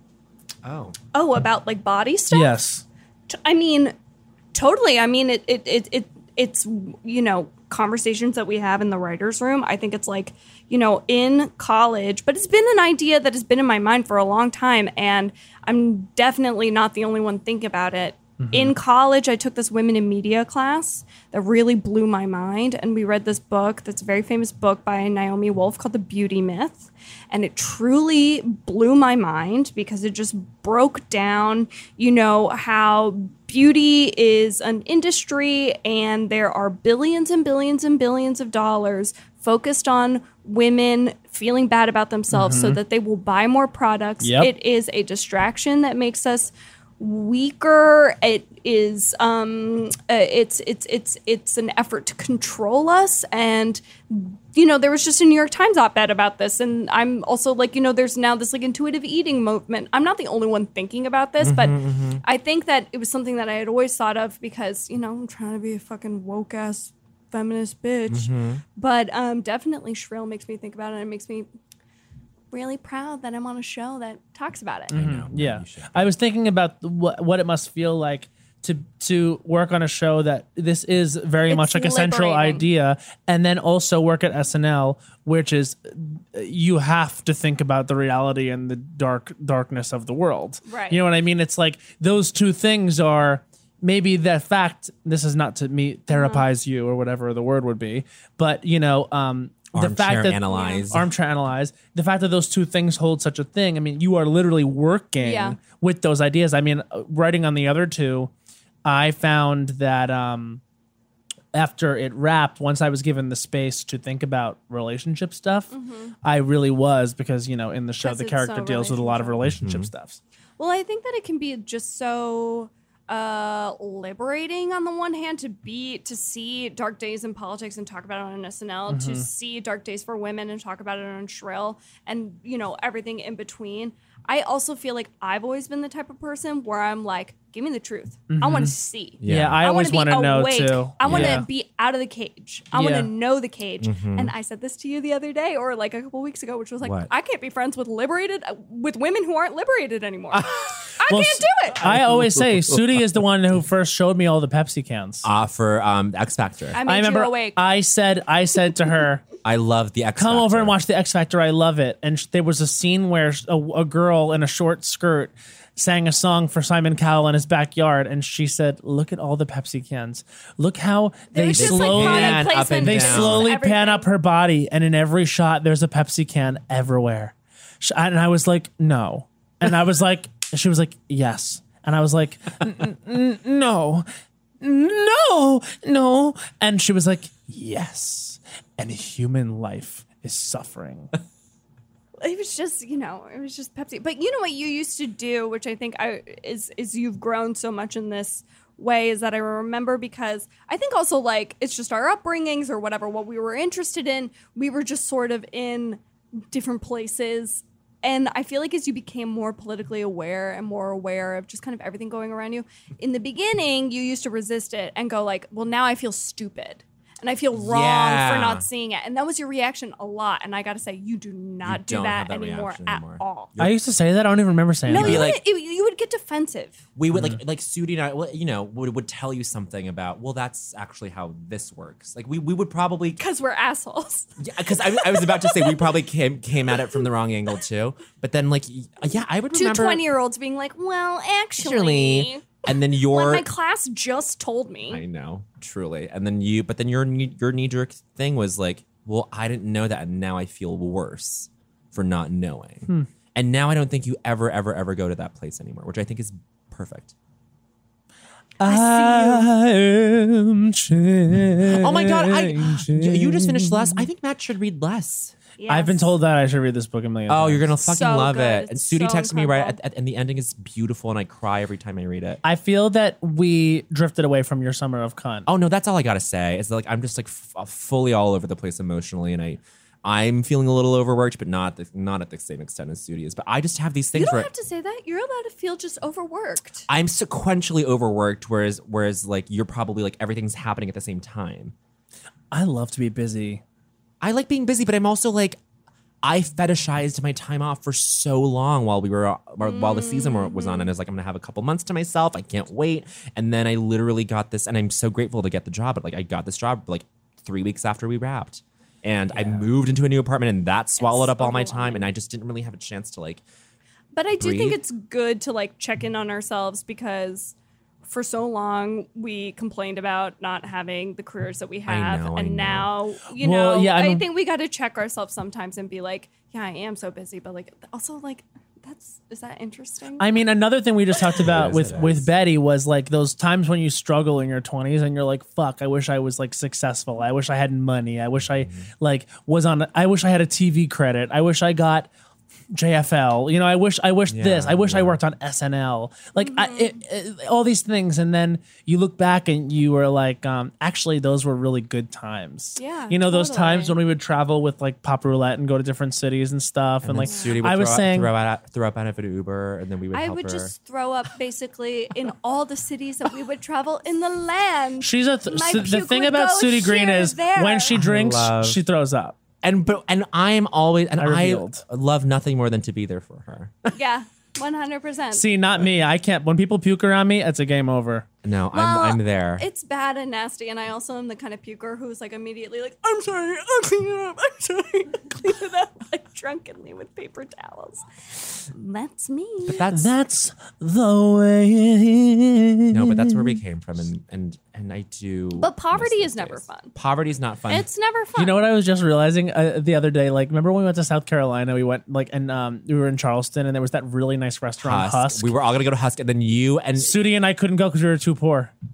Oh. Oh, about, like, body stuff? Yes. T- I mean, totally. I mean, it, it, it, it, it's, you know, conversations that we have in the writer's room. I think it's like, you know, in college, but it's been an idea that has been in my mind for a long time. And I'm definitely not the only one thinking about it. In college, I took this women in media class that really blew my mind. And we read this book that's a very famous book by Naomi Wolf called The Beauty Myth. And it truly blew my mind because it just broke down, you know, how beauty is an industry and there are billions and billions and billions of dollars focused on women feeling bad about themselves so that they will buy more products. Yep. It is a distraction that makes us weaker. It is um uh, it's it's it's it's an effort to control us. And you know, there was just a New York Times op-ed about this, and I'm also like, you know, there's now this like intuitive eating movement. I'm not the only one thinking about this, but I think that it was something that I had always thought of because, you know, I'm trying to be a fucking woke ass feminist bitch. But um definitely Shrill makes me think about it, and it makes me really proud that I'm on a show that talks about it. Yeah. I was thinking about what, what it must feel like to to work on a show that this is very It's much like a central liberating. idea, and then also work at S N L, which is uh, you have to think about the reality and the dark darkness of the world. Right. You know what I mean? It's like those two things are maybe the fact. This is not to me therapize you or whatever the word would be, but you know, um, the Armchair fact that analyze. armchair analyze the fact that those two things hold such a thing. I mean, you are literally working Yeah. with those ideas. I mean, uh, writing on the other two, I found that um, after it wrapped, once I was given the space to think about relationship stuff, I really was because, you know, in the show, Because the it's character so deals with a lot of relationship. relationship stuffs. Well, I think that it can be just so uh, liberating on the one hand to be to see Dark Days in Politics and talk about it on S N L, to see Dark Days for Women and talk about it on Shrill, and you know everything in between. I also feel like I've always been the type of person where I'm like, give me the truth. I want to see. Yeah, I always want want to know awake. too. I want to Yeah. be out of the cage. I want Yeah. to know the cage. And I said this to you the other day, or like a couple weeks ago, which was like, What? I can't be friends with liberated uh, with women who aren't liberated anymore. I Well, can't do it. I always say Sudi is the one who first showed me all the Pepsi cans. Uh, for um, X Factor. I made I remember you awake. I said I said to her, I love the X come Factor. over and watch the X Factor. I love it. And sh- there was a scene where sh- a, a girl in a short skirt sang a song for Simon Cowell in his backyard, and she said, "Look at all the Pepsi cans. Look how they There's just, like, slowly product pan up placement and they down. slowly everything. pan up her body, and in every shot, there's a Pepsi can everywhere." Sh- And I was like, "No," and I was like, "She was like, yes," and I was like, "N- n- "No." No, no. And she was like, yes. And human life is suffering. It was just, you know, it was just Pepsi. But you know what you used to do, which I think I is is you've grown so much in this way, is that I remember because I think also like it's just our upbringings or whatever, what we were interested in, we were just sort of in different places. And I feel like as you became more politically aware and more aware of just kind of everything going around you, in the beginning, you used to resist it and go like, well, now I feel stupid. And I feel wrong Yeah. for not seeing it. And that was your reaction a lot. And I got to say, you do not You do don't that, have that anymore reaction at anymore. all. I used to say that. I don't even remember saying No, that. be you, like- would, it- you would get defensive. We would like like Sudi and I, well, you know, would, would tell you something about. Well, that's actually how this works. Like we we would probably Because we're assholes. because I, I was about to say we probably came came at it from the wrong angle too. But then like y- yeah, I would Two remember 20 year olds being like, well, actually, actually, and then your what my class just told me. I know, truly. And then you, but then your knee- your knee jerk thing was like, well, I didn't know that, and now I feel worse for not knowing. Hmm. And now I don't think you ever, ever, ever go to that place anymore, which I think is perfect. I am changing. Oh my god, I you just finished less. I think Matt should read less. I've been Yes. told that I should read this book a million Oh, times. you're gonna fucking So love good. it. And It's Sudi so texted me right incredible. at, at, and the ending is beautiful, and I cry every time I read it. I feel that we drifted away from your summer of cunt. Oh no, that's all I gotta say. Is like I'm just like f- fully all over the place emotionally, and I, I'm feeling a little overworked, but not the, not at the same extent as Sudi is. But I just have these You things don't where have to say that. You're allowed to feel just overworked. I'm sequentially overworked, whereas whereas like you're probably like everything's happening at the same time. I love to be busy. I like being busy, but I'm also like I fetishized my time off for so long while we were while the season were- was on, and I was like, I'm gonna have a couple months to myself. I can't wait. And then I literally got this, and I'm so grateful to get the job. But like I got this job like three weeks after we wrapped, and I moved into a new apartment, and that swallowed up all my time, and I just didn't really have a chance to like. But I do think Breathe. it's good to like check in on ourselves because for so long we complained about not having the careers that we I have, know, I and know. now you Well, know yeah, I I, mean- think we got to check ourselves sometimes and be like, yeah, I am so busy, but like also like that's is that interesting? I mean, another thing we just talked about is, with it with is. Betty was like those times when you struggle in your twenties and you're like, "Fuck, I wish I was like successful. I wish I had money. I wish I Mm-hmm. like was on. I wish I had a T V credit. I wish I got." J F L, you know, I wish, I wish this, I wish I yeah. worked on S N L, like I, it, it, all these things, and then you look back and you were like, um, actually, those were really good times. Yeah, you know, those totally. times when we would travel with like Pop Roulette and go to different cities and stuff, and, And like Sudi would I was throw, saying, throw out throw out benefit of Uber, and then we would I help would her. just throw up basically in all the cities that we would travel in the land. she's a th- My so the puke thing would about go Sudi Green here, is there. when she drinks, love- she throws up. And but and I'm always and I I, revealed. love nothing more than to be there for her. Yeah, one hundred percent. See, not me. I can't. When people puke around me, it's a game over. No, Well, I'm I'm there. It's bad and nasty, and I also am the kind of puker who's like immediately like, I'm sorry, I'll clean it up. I'm sorry, clean it up like drunkenly with paper towels. That's me. But that's That's the way it is. no, but that's where we came from, and and and I do. But poverty miss is those never days. fun. Poverty's not fun. It's never fun. You know what I was just realizing uh, the other day? Like, remember when we went to South Carolina? We went like, and um, we were in Charleston, and there was that really nice restaurant, Husk. Husk. We were all gonna go to Husk, and then you and Sudi and I couldn't go because we were too poor.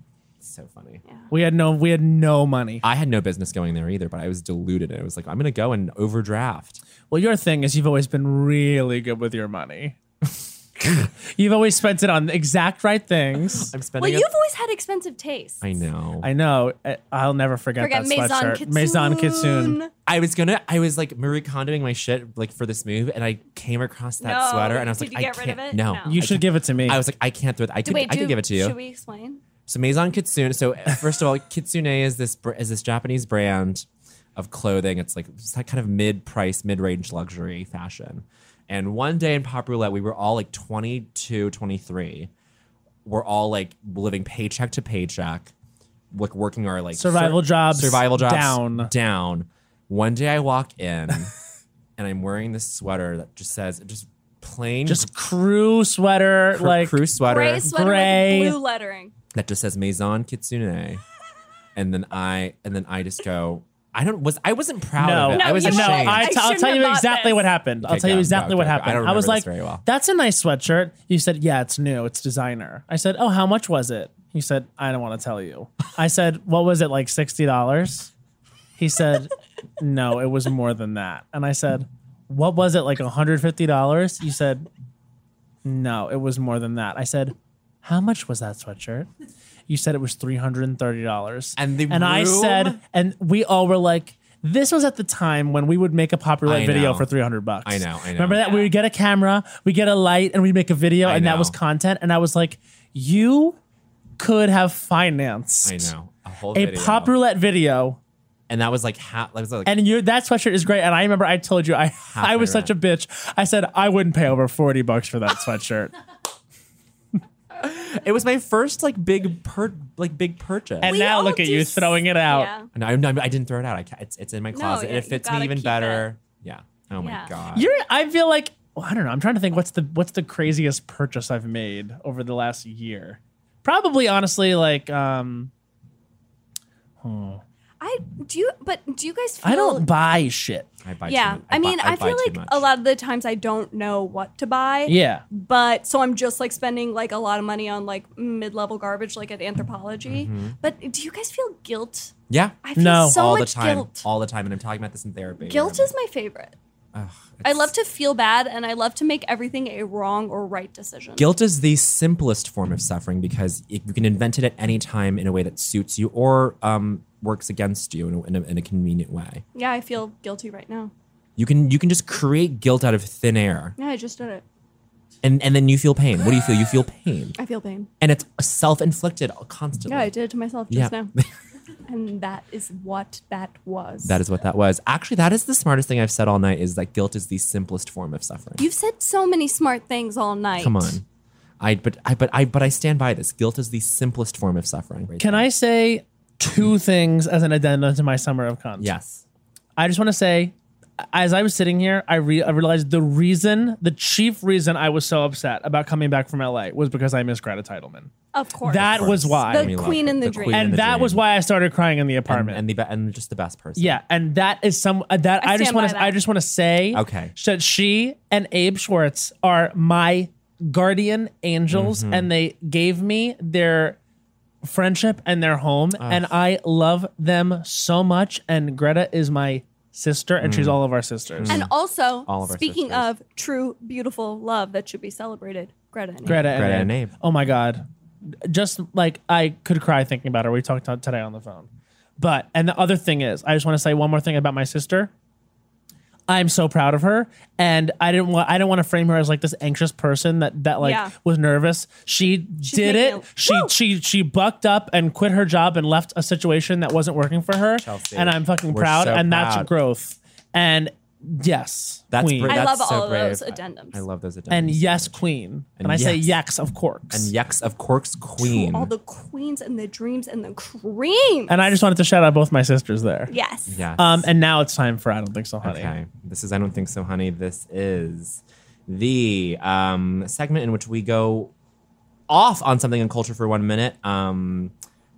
so funny. We had no we had no money. I had no business going there either, but I was deluded. It was like, I'm going to go and overdraft. Well, your thing is you've always been really good with your money. You've always spent it on the exact right things. I'm Well, spending you've it. always had expensive tastes. I know. I know. I- I'll never forget, Forget that Maison sweatshirt. Kitsune. Maison Kitsune. I was gonna, I was like Marie Kondoing my shit like for this move, and I came across that No. sweater, and I was Did like, you I get rid can't. of it? No, No. You I should give it to me. I was like, I can't do it. I could, Wait, I do, could give it to you. Should we explain? So Maison Kitsune. So first of all, Kitsune is this br- is this Japanese brand of clothing. It's like it's like kind of mid price, mid range luxury fashion. And one day in Pop Roulette, we were all like twenty-two, twenty-three. We're all like living paycheck to paycheck, like working our like Survival jobs survival jobs down. down. One day I walk in and I'm wearing this sweater that just says just plain Just crew sweater, cr- like crew sweater Gray sweater Gray. with blue lettering. that just says Maison Kitsune, and then I and then I just go. I don't was I wasn't proud no, of it. No, I was you no. were ashamed. I I t- I'll shouldn't tell have you bought exactly this. what happened. I'll Okay, tell you go, exactly go, what go, go. happened. I don't I was remember like, this very well. "That's a nice sweatshirt." You said, "Yeah, it's new. It's designer." I said, "Oh, how much was it?" He said, "I don't want to tell you." I said, "What was it, like sixty dollars?" He said, "No, it was more than that." And I said, "What was it, like one hundred fifty dollars?" You said, "No, it was more than that." I said, "How much was that sweatshirt?" You said it was three hundred thirty dollars. And the and I room- said, and we all were like, this was at the time when we would make a popular I video know. for three hundred bucks. I know, I know. Remember that? We would get a camera, we get a light, and we make a video, I and that know. was content. And I was like, you could have financed I know a whole a video. pop roulette video. and that was like half. That was like And you, that sweatshirt is great. And I remember I told you, I, I was my such a bitch. I said, I wouldn't pay over forty bucks for that sweatshirt. it was my first like big per like big purchase. And We now all look at do you s- throwing it out. Yeah. No, I'm not- I didn't throw it out. I ca- it's it's in my closet. yeah, and it you fits me gotta even keep better. Yeah. Oh my Yeah. god. You're, I feel like, well, I don't know. I'm trying to think what's the what's the craziest purchase I've made over the last year. Probably, honestly, like um, I do you, but do you guys feel? I don't buy shit. I buy. Yeah, Too much. I mean, buy, I, buy feel too like much. a lot of the times I don't know what to buy. Yeah, But so I'm just like spending like a lot of money on like mid-level garbage, like at Anthropology. Mm-hmm. But do you guys feel guilt? Yeah. I feel No. so all much the time. guilt. All the time, and I'm talking about this in therapy. Guilt where is my favorite. I'm- ugh, I it's- love to feel bad, and I love to make everything a wrong or right decision. Guilt is the simplest form of suffering because it, you can invent it at any time in a way that suits you or um, works against you in a, in, a, in a convenient way. Yeah, I feel guilty right now. You can you can just create guilt out of thin air, Yeah, I just did it. and and then you feel pain. What do you feel? You feel pain, I feel pain. and it's self inflicted constantly. Yeah, I did it to myself just Yeah. now. And that is what that was. That is what that was. Actually, that is the smartest thing I've said all night. Is that guilt is the simplest form of suffering. You've said so many smart things all night. Come on, I but I but I but I stand by this. Guilt is the simplest form of suffering. can I say two things as an addendum to my summer of cons? Yes. I just want to say, as I was sitting here, I, re- I realized the reason, the chief reason I was so upset about coming back from L A was because I missed Greta Titleman. Of course. That was why. The We love queen her. in the The dream. queen in And the that dream. was why I started crying in the And, apartment. and the be- and just the best person. Yeah, and that is some uh, that I I, just stand want by to that. I just want to say Okay. that she and Abe Schwartz are my guardian angels, Mm-hmm. and they gave me their friendship and their home, and I love them so much. And Greta is my sister, and she's all of our sisters. And also, All of our speaking sisters. of true, beautiful love that should be celebrated, Greta and Abe. Greta, and, Greta Abe. and Abe. Oh my god, just like I could cry thinking about her. We talked about today on the phone. But and the other thing is, I just want to say one more thing about my sister. I'm so proud of her, and I didn't want I didn't want to frame her as like this anxious person that that like Yeah. was nervous. She did making it. it- She Woo! she she bucked up and quit her job and left a situation that wasn't working for her. Chelsea, and I'm fucking we're proud, so and that's proud. growth. And yes, That's queen. br- I that's love so all of brave. those addendums. I love those addendums. and so yes, much. queen. And, And I say yes. yes, of course. And Yex of Cork's queen. All the queens and the dreams and the cream. And I just wanted to shout out both my sisters there. yes. Yes. Um, and now it's time for I Don't Think So, Honey. Okay. This is I Don't Think So, Honey. This is the um, segment in which we go off on something in culture for one minute. Um,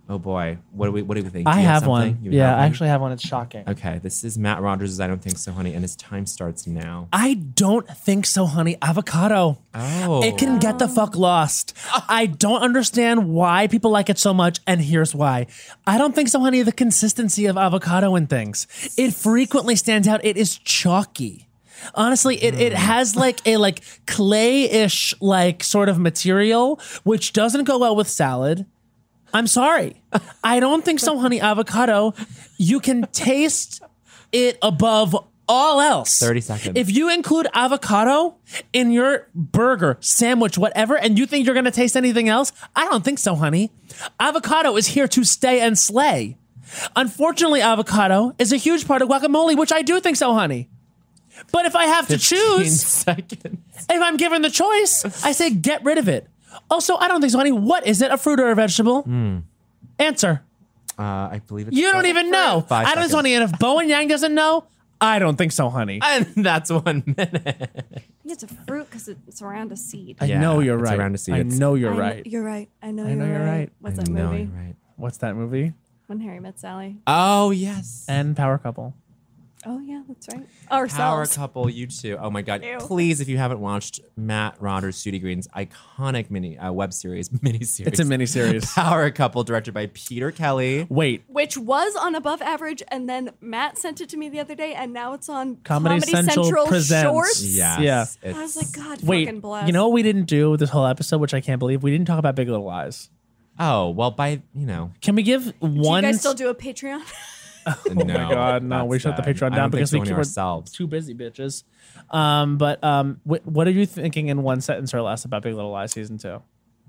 Oh boy, what do we what do we think? I Do you have something? one. You Yeah, have I one? actually have one. It's shocking. Okay, this is Matt Rogers' I Don't Think So, Honey, and his time starts now. I don't think so, honey. Avocado. Oh. It can get the fuck lost. I don't understand why people like it so much, and here's why. I don't think so, honey. The consistency of avocado and things. It frequently stands out. It is chalky. Honestly, it, it has like a like clay-ish like sort of material, which doesn't go well with salad. I'm sorry. I don't think so, honey. Avocado, you can taste it above all else. thirty seconds. If you include avocado in your burger, sandwich, whatever, and you think you're going to taste anything else, I don't think so, honey. Avocado is here to stay and slay. Unfortunately, avocado is a huge part of guacamole, which I do think so, honey. But if I have to choose, seconds. if I'm given the choice, I say get rid of it. Also, I don't think so, honey. What is it? A fruit or a vegetable? Mm. Answer. Uh, I believe it's You don't even know. Five I don't think so, honey. And if Bowen Yang doesn't know, I don't think so, honey. And that's one minute. I think it's a fruit because it's around a seed. I Yeah, know you're it's right. around to see I it's- know you're I kn- right. You're right. I know, I know you're, you're right. right. What's I that know movie? you're right. What's that movie? When Harry Met Sally. Oh, yes. And Power Couple. Oh yeah, that's right. Power Ourselves. Couple, you too. Oh my God. Ew. Please, if you haven't watched Matt Rogers, Sudie Green's iconic mini uh, web series, mini series. It's a miniseries. Power Couple, directed by Peter Kelly. Wait. Which was on Above Average, and then Matt sent it to me the other day, and now it's on Comedy Comedy, Central Central, presents. Shorts. Yes. Yeah. it's- I was like, God, Wait. fucking bless. You know what we didn't do this whole episode, which I can't believe? We didn't talk about Big Little Lies. Oh, well, by, you know. Can we give do one? you guys still do a Patreon? Oh Oh my God, no, we shut the Patreon down because we we keep ourselves. too busy, bitches. Um, but um, wh- what are you thinking in one sentence or less about Big Little Lies season two?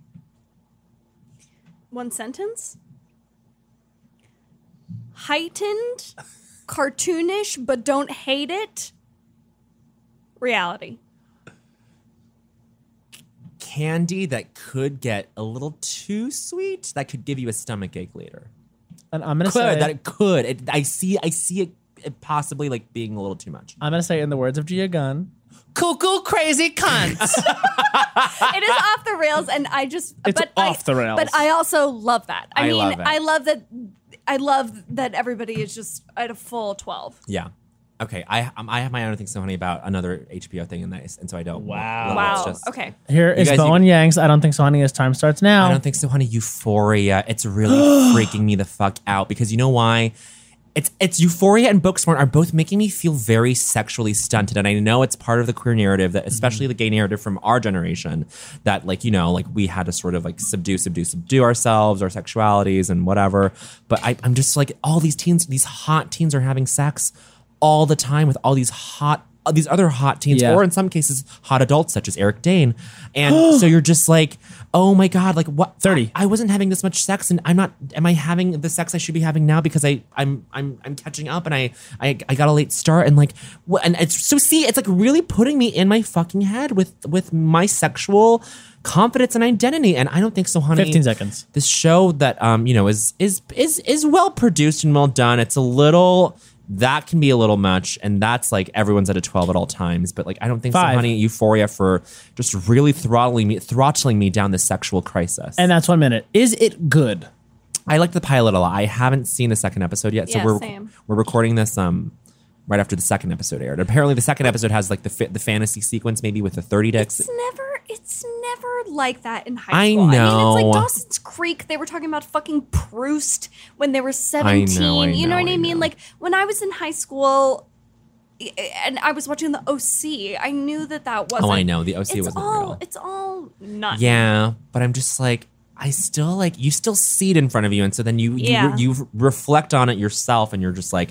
One sentence. Heightened, cartoonish, but don't hate it. Reality. Candy that could get a little too sweet. That could give you a stomach ache later. And I'm gonna Could say that it could. It, I see. I see it, it possibly like being a little too much. I'm gonna say in the words of Gia Gunn, cuckoo crazy cunts. It is off the rails, and I just It's but off I, the rails. But I also love that. I, I mean, love it. I love that. I love that everybody is just at a full twelve. Yeah. Okay. I um, I have my own thing so honey about another H B O thing in this, and so I don't. Wow. well, Wow. it's just- Okay. Here is guys- Bowen you- Yang's I Don't Think So, Honey, as time starts now. I don't think so, honey. Euphoria. It's really freaking me the fuck out because you know why? It's it's Euphoria and Booksmart are both making me feel very sexually stunted, and I know it's part of the queer narrative that, especially the gay narrative from our generation, that like you know like we had to sort of like subdue, subdue, subdue ourselves, our sexualities, and whatever. But I, I'm just like all these teens, these hot teens are having sex all the time with all these hot. These other hot teens, Yeah. or in some cases, hot adults such as Eric Dane, and so you're just like, oh my god, like what? thirty. I, I wasn't having this much sex, and I'm not. Am I having the sex I should be having now because I I'm I'm I'm catching up, and I I, I got a late start, and like what? And it's so see, it's like really putting me in my fucking head with with my sexual confidence and identity, and I don't think so, honey. fifteen seconds. This show that um you know is is is is well produced and well done. It's a little. That can be a little much, and that's like everyone's at a twelve at all times. But like, I don't think Five. so, honey. Euphoria for just really throttling me, throttling me down the sexual crisis. And that's one minute. Is it good? I like the pilot a lot. I haven't seen the second episode yet, so Yeah, we're same. we're recording this um right after the second episode aired. Apparently, the second episode has like the fa- the fantasy sequence, maybe with the thirty dicks. It's never. It's never like that in high I school. I mean, know. it's like Dawson's Creek. They were talking about fucking Proust when they were seventeen. I you know, know, what I, I mean? know. Like when I was in high school. And I was watching the O C. I knew that that wasn't. Oh, I know. The O C it's wasn't all, real. It's all not. Yeah, but I'm just like, I still like, you still see it in front of you. And so then you, you, Yeah. you reflect on it yourself and you're just like,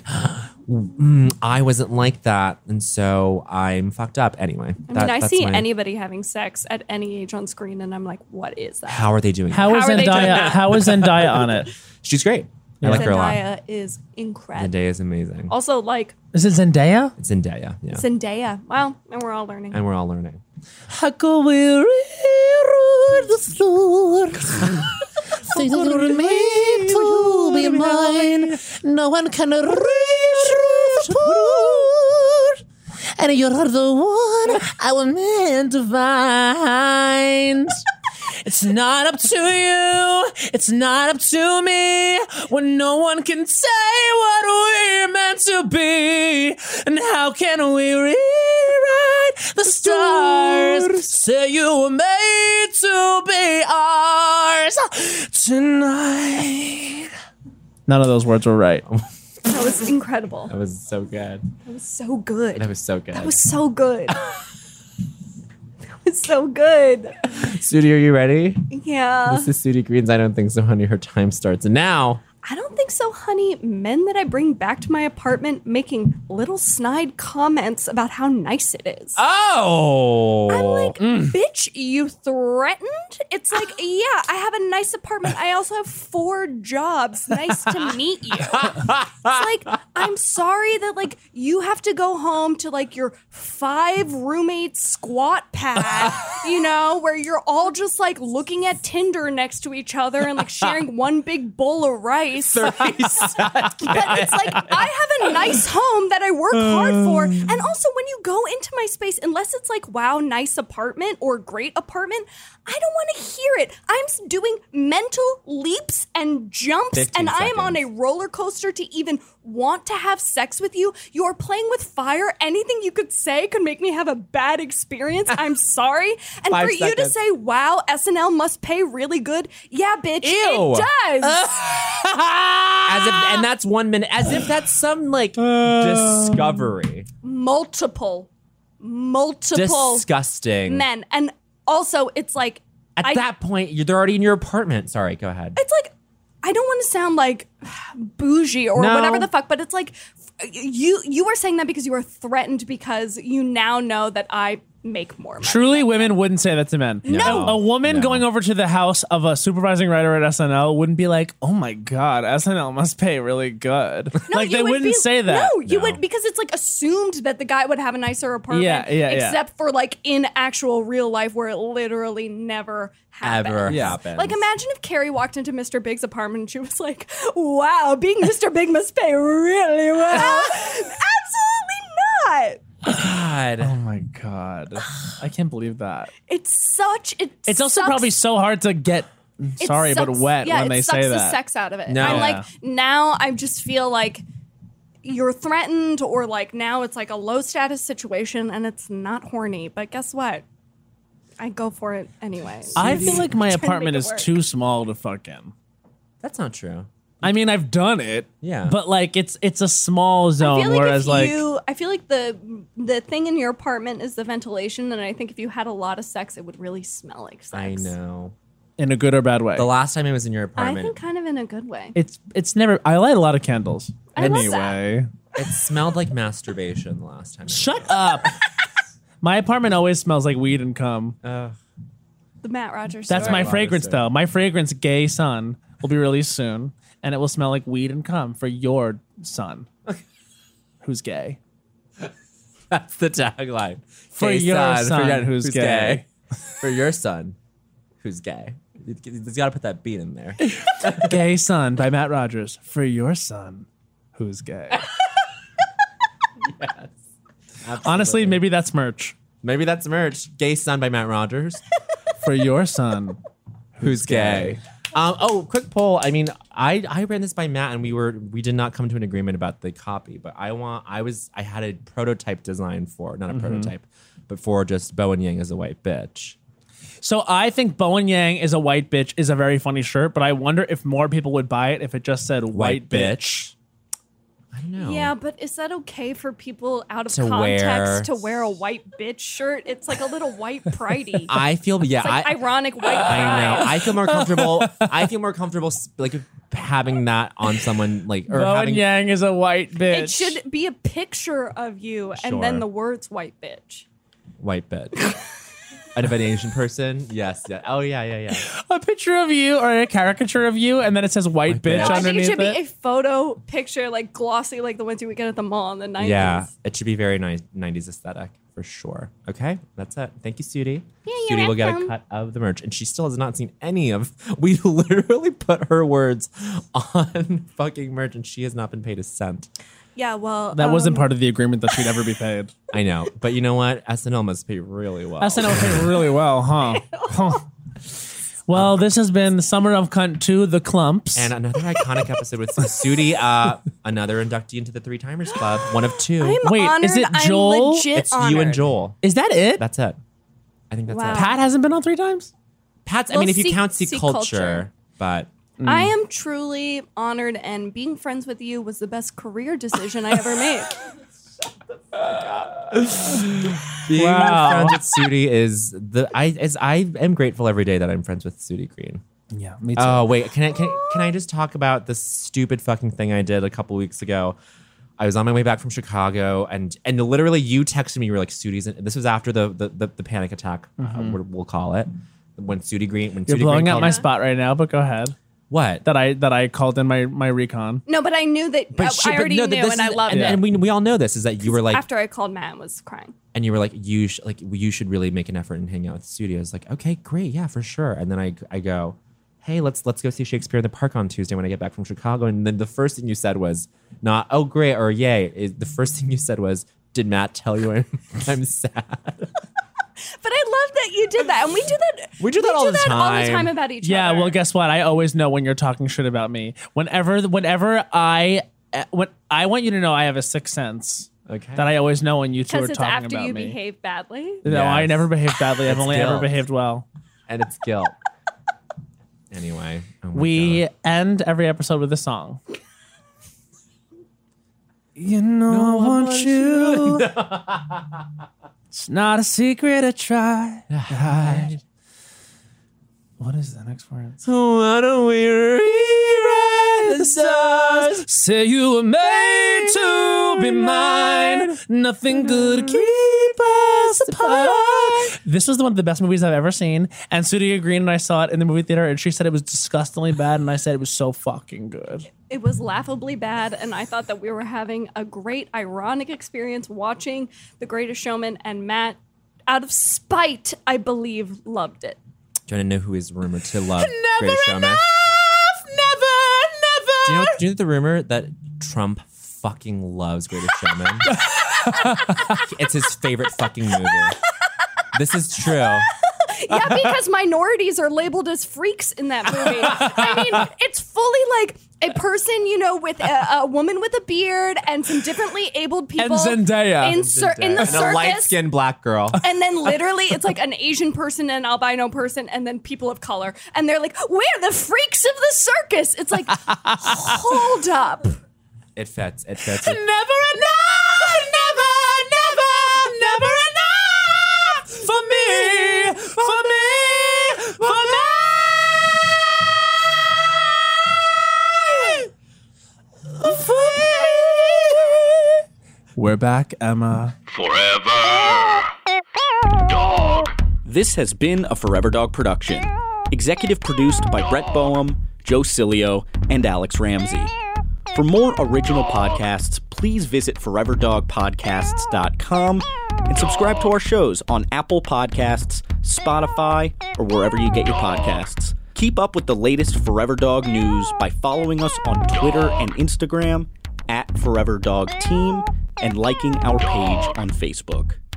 mm, I wasn't like that. And so I'm fucked up. Anyway. I that- mean, I that's see my- anybody having sex at any age on screen, and I'm like, what is that? How are they doing? How that? is How are they doing Zendaya? that? How is Zendaya on it? She's great. I like her a lot. Zendaya is incredible. Zendaya is amazing. Also, like Is it Zendaya? It's Zendaya. Yeah. Zendaya. Well, and we're all learning. And we're all learning. How we read the floor? Things that were made to be mine. No one can reach the floor. And you're the one I was meant to find. It's not up to you. It's not up to me. When no one can say what we're meant to be. And how can we rewrite the stars? Say you were made to be ours tonight. None of those words were right. That was incredible. That was so good. That was so good. That was so good. That was so good. That was so good. Sudi, are you ready? Yeah. This is Sudi Green's I Don't Think So, Honey. Her time starts now. I don't think so, honey. Men that I bring back to my apartment making little snide comments about how nice it is. Oh. I'm like, bitch, you threatened? It's like, yeah, I have a nice apartment. I also have four jobs. Nice to meet you. It's like, I'm sorry that, like, you have to go home to, like, your five roommate squat pad, you know, where you're all just, like, looking at Tinder next to each other and, like, sharing one big bowl of rice. But it's like, I have a nice home that I work hard for. And also, when you go into my space, unless it's like, wow, nice apartment or great apartment, I don't want to hear it. I'm s- doing mental leaps and jumps, and I am on a roller coaster to even want to have sex with you. You are playing with fire. Anything you could say could make me have a bad experience. I'm sorry. And Five for you to seconds. say, wow, S N L must pay really good. Yeah, bitch, Ew. it does. As if, and that's one minute. As if that's some like discovery. multiple, multiple Disgusting. men. And also, it's like, At I- that point, you're they're already in your apartment. Sorry, go ahead. it's like, I don't want to sound like bougie or No. whatever the fuck, but it's like, you you are saying that because you are threatened because you now know that I make more money. Truly, women wouldn't say that to men. No. A, a woman No. going over to the house of a supervising writer at S N L wouldn't be like, oh my God, S N L must pay really good. No, like, you they would wouldn't be- say that. No, you No. would, because it's like assumed that the guy would have a nicer apartment. Yeah, yeah, yeah. Except for like in actual real life where it literally never happens. Ever Yeah. happens. Like, imagine if Carrie walked into Mister Big's apartment and she was like, wow, being Mister Big must pay really well. Absolutely not. God. Oh my God. I can't believe that. It's such, it It's also sucks. probably so hard to get, It sorry, but sucks- wet yeah, when they it sucks say the that. sex out of it. No. I'm Yeah. like, now I just feel like you're threatened, or like now it's like a low status situation and it's not horny. But guess what? I go for it anyway. I feel like my Trying to apartment make it is work. too small to fuck in. That's not true. I mean, I've done it. Yeah. But like, it's it's a small I zone, feel like whereas if like, you, I feel like the the thing in your apartment is the ventilation, and I think if you had a lot of sex, it would really smell like sex. I know. in a good or bad way. The last time I was in your I apartment, think kind of in a good way. It's it's never. I light a lot of candles. I love anyway, it smelled like masturbation the last time. I shut up. My apartment always smells like weed and cum. Ugh. The Matt Rogers. That's story. my Lot of fragrance, stuff. though. My fragrance, Gay Sun, will be released soon, and it will smell like weed and cum for your son, who's gay. That's the tagline. For your son who's gay. For your son who's gay. He's got to put that beat in there. Gay Sun by Matt Rogers for your son, who's gay. Honestly, maybe that's merch Maybe that's merch. Gay Son by Matt Rogers. for your son. Who's gay? Um, oh, quick poll. I mean, I, I ran this by Matt, and we were we did not come to an agreement about the copy. But I want I was I had a prototype design for not a prototype, but for just Bowen Yang as a white bitch. So I think Bowen Yang is a white bitch is a very funny shirt, but I wonder if more people would buy it if it just said white, bitch. I don't know. Yeah, but is that okay for people out of To context wear. to wear a white bitch shirt? It's like a little white pridey. I feel yeah. It's like I, ironic white I pride. know. I feel more comfortable. I feel more comfortable s- like having that on someone like or Bowen having Yang is a white bitch. It should be a picture of you and Sure. then the words white bitch. white bitch. Out of an Asian person, yes, yeah. Oh yeah, yeah, yeah. a picture of you or a caricature of you, and then it says white, White bitch bitch. No, I think it underneath should be it. a photo picture, like glossy, like the ones you would get at the mall in the nineties. Yeah, it should be very nice nineties aesthetic for sure. Okay, that's it. Thank you, Sudi. Yeah, you're Sudi will get a welcome. cut of the merch, and she still has not seen any of. We literally put her words on fucking merch, and she has not been paid a cent. Yeah, well, that wasn't um, part of the agreement that she'd ever be paid. I know, but you know what? S N L must pay really well. S N L paid really well, huh? Huh. Well, this has been Summer of Cunt two, The Clumps. And another iconic episode with Sudi, uh, another inductee into the Three Timers Club, one of two. I'm Wait, honored. is it I'm Joel? legit It's honored. you and Joel. Is that it? That's it. I think that's Wow. it. Pat hasn't been on three times? Pat's, I Well, mean, if you See- count See See Culture, Culture. but I am truly honored, and being friends with you was the best career decision I ever made. being Wow. friends with Sudi is the I as I am grateful every day that I'm friends with Sudi Green. Yeah, me too. Oh wait, can I can, can I just talk about the stupid fucking thing I did a couple weeks ago? I was on my way back from Chicago, and and literally you texted me. You were like, "Sudi's." In, this was after the the, the, the panic attack. Uh, we'll, we'll call it when Sudi Green. When You're Sudi blowing Green out called- my spot right now, but go ahead. What? That I that I called in my, my recon. No, but I knew that. I, she- I already no, knew, this and I is- loved and, it. And we we all know this is that you were like, After I called Matt and was crying. and you were like, you sh- like you should really make an effort and hang out with the studio. I was like, okay, great, yeah, for sure. And then I I go, hey, let's let's go see Shakespeare in the Park on Tuesday when I get back from Chicago. And then the first thing you said was not, oh great or yay. It- the first thing you said was, did Matt tell you I'm, I'm sad? But I love that you did that, and we do that. We do that all the all the time. time about each Yeah, other. well, guess what? I always know when you're talking shit about me. Whenever, whenever I, uh, when I want you to know, I have a sixth sense Okay. that I always know when you two are because it's talking after about you me. behave badly. No, I Yes. never behaved badly. I've It's only ever guilt. behaved well. And it's guilt. Anyway, oh my We God. end every episode with a song. You know I want you. It's not a secret I try to hide. What is the next word? So why don't we rewrite the stars? Say you were made to be mine. Nothing good to keep us apart. This was one of the best movies I've ever seen. And Sudi agreed, and I saw it in the movie theater, and she said it was disgustingly bad, and I said it was so fucking good. It was laughably bad, and I thought that we were having a great, ironic experience watching The Greatest Showman, and Matt, out of spite, I believe, loved it. Do you want to know who is rumored to love Never Greatest Showman? enough, never, never. Do you know? Do you know the rumor that Trump fucking loves Greatest Showman? It's his favorite fucking movie. This is true. Yeah, because minorities are labeled as freaks in that movie. I mean, it's fully like a person, you know, with a, a woman with a beard and some differently abled people. And Zendaya. In, cir- in the and a light circus. skinned black girl. And then literally it's like an Asian person, an albino person, and then people of color. And they're like, we're the freaks of the circus. It's like, hold up. It fits. It fits. Never enough, never, never, never enough for me, for me, for me, for me. We're back, Emma. Forever Dog. This has been a Forever Dog production. Executive produced by Brett Boehm, Joe Cilio, and Alex Ramsey. For more original podcasts, please visit forever dog podcasts dot com and subscribe to our shows on Apple Podcasts, Spotify, or wherever you get your podcasts. Keep up with the latest Forever Dog news by following us on Twitter and Instagram at Forever Dog Team and liking our page on Facebook.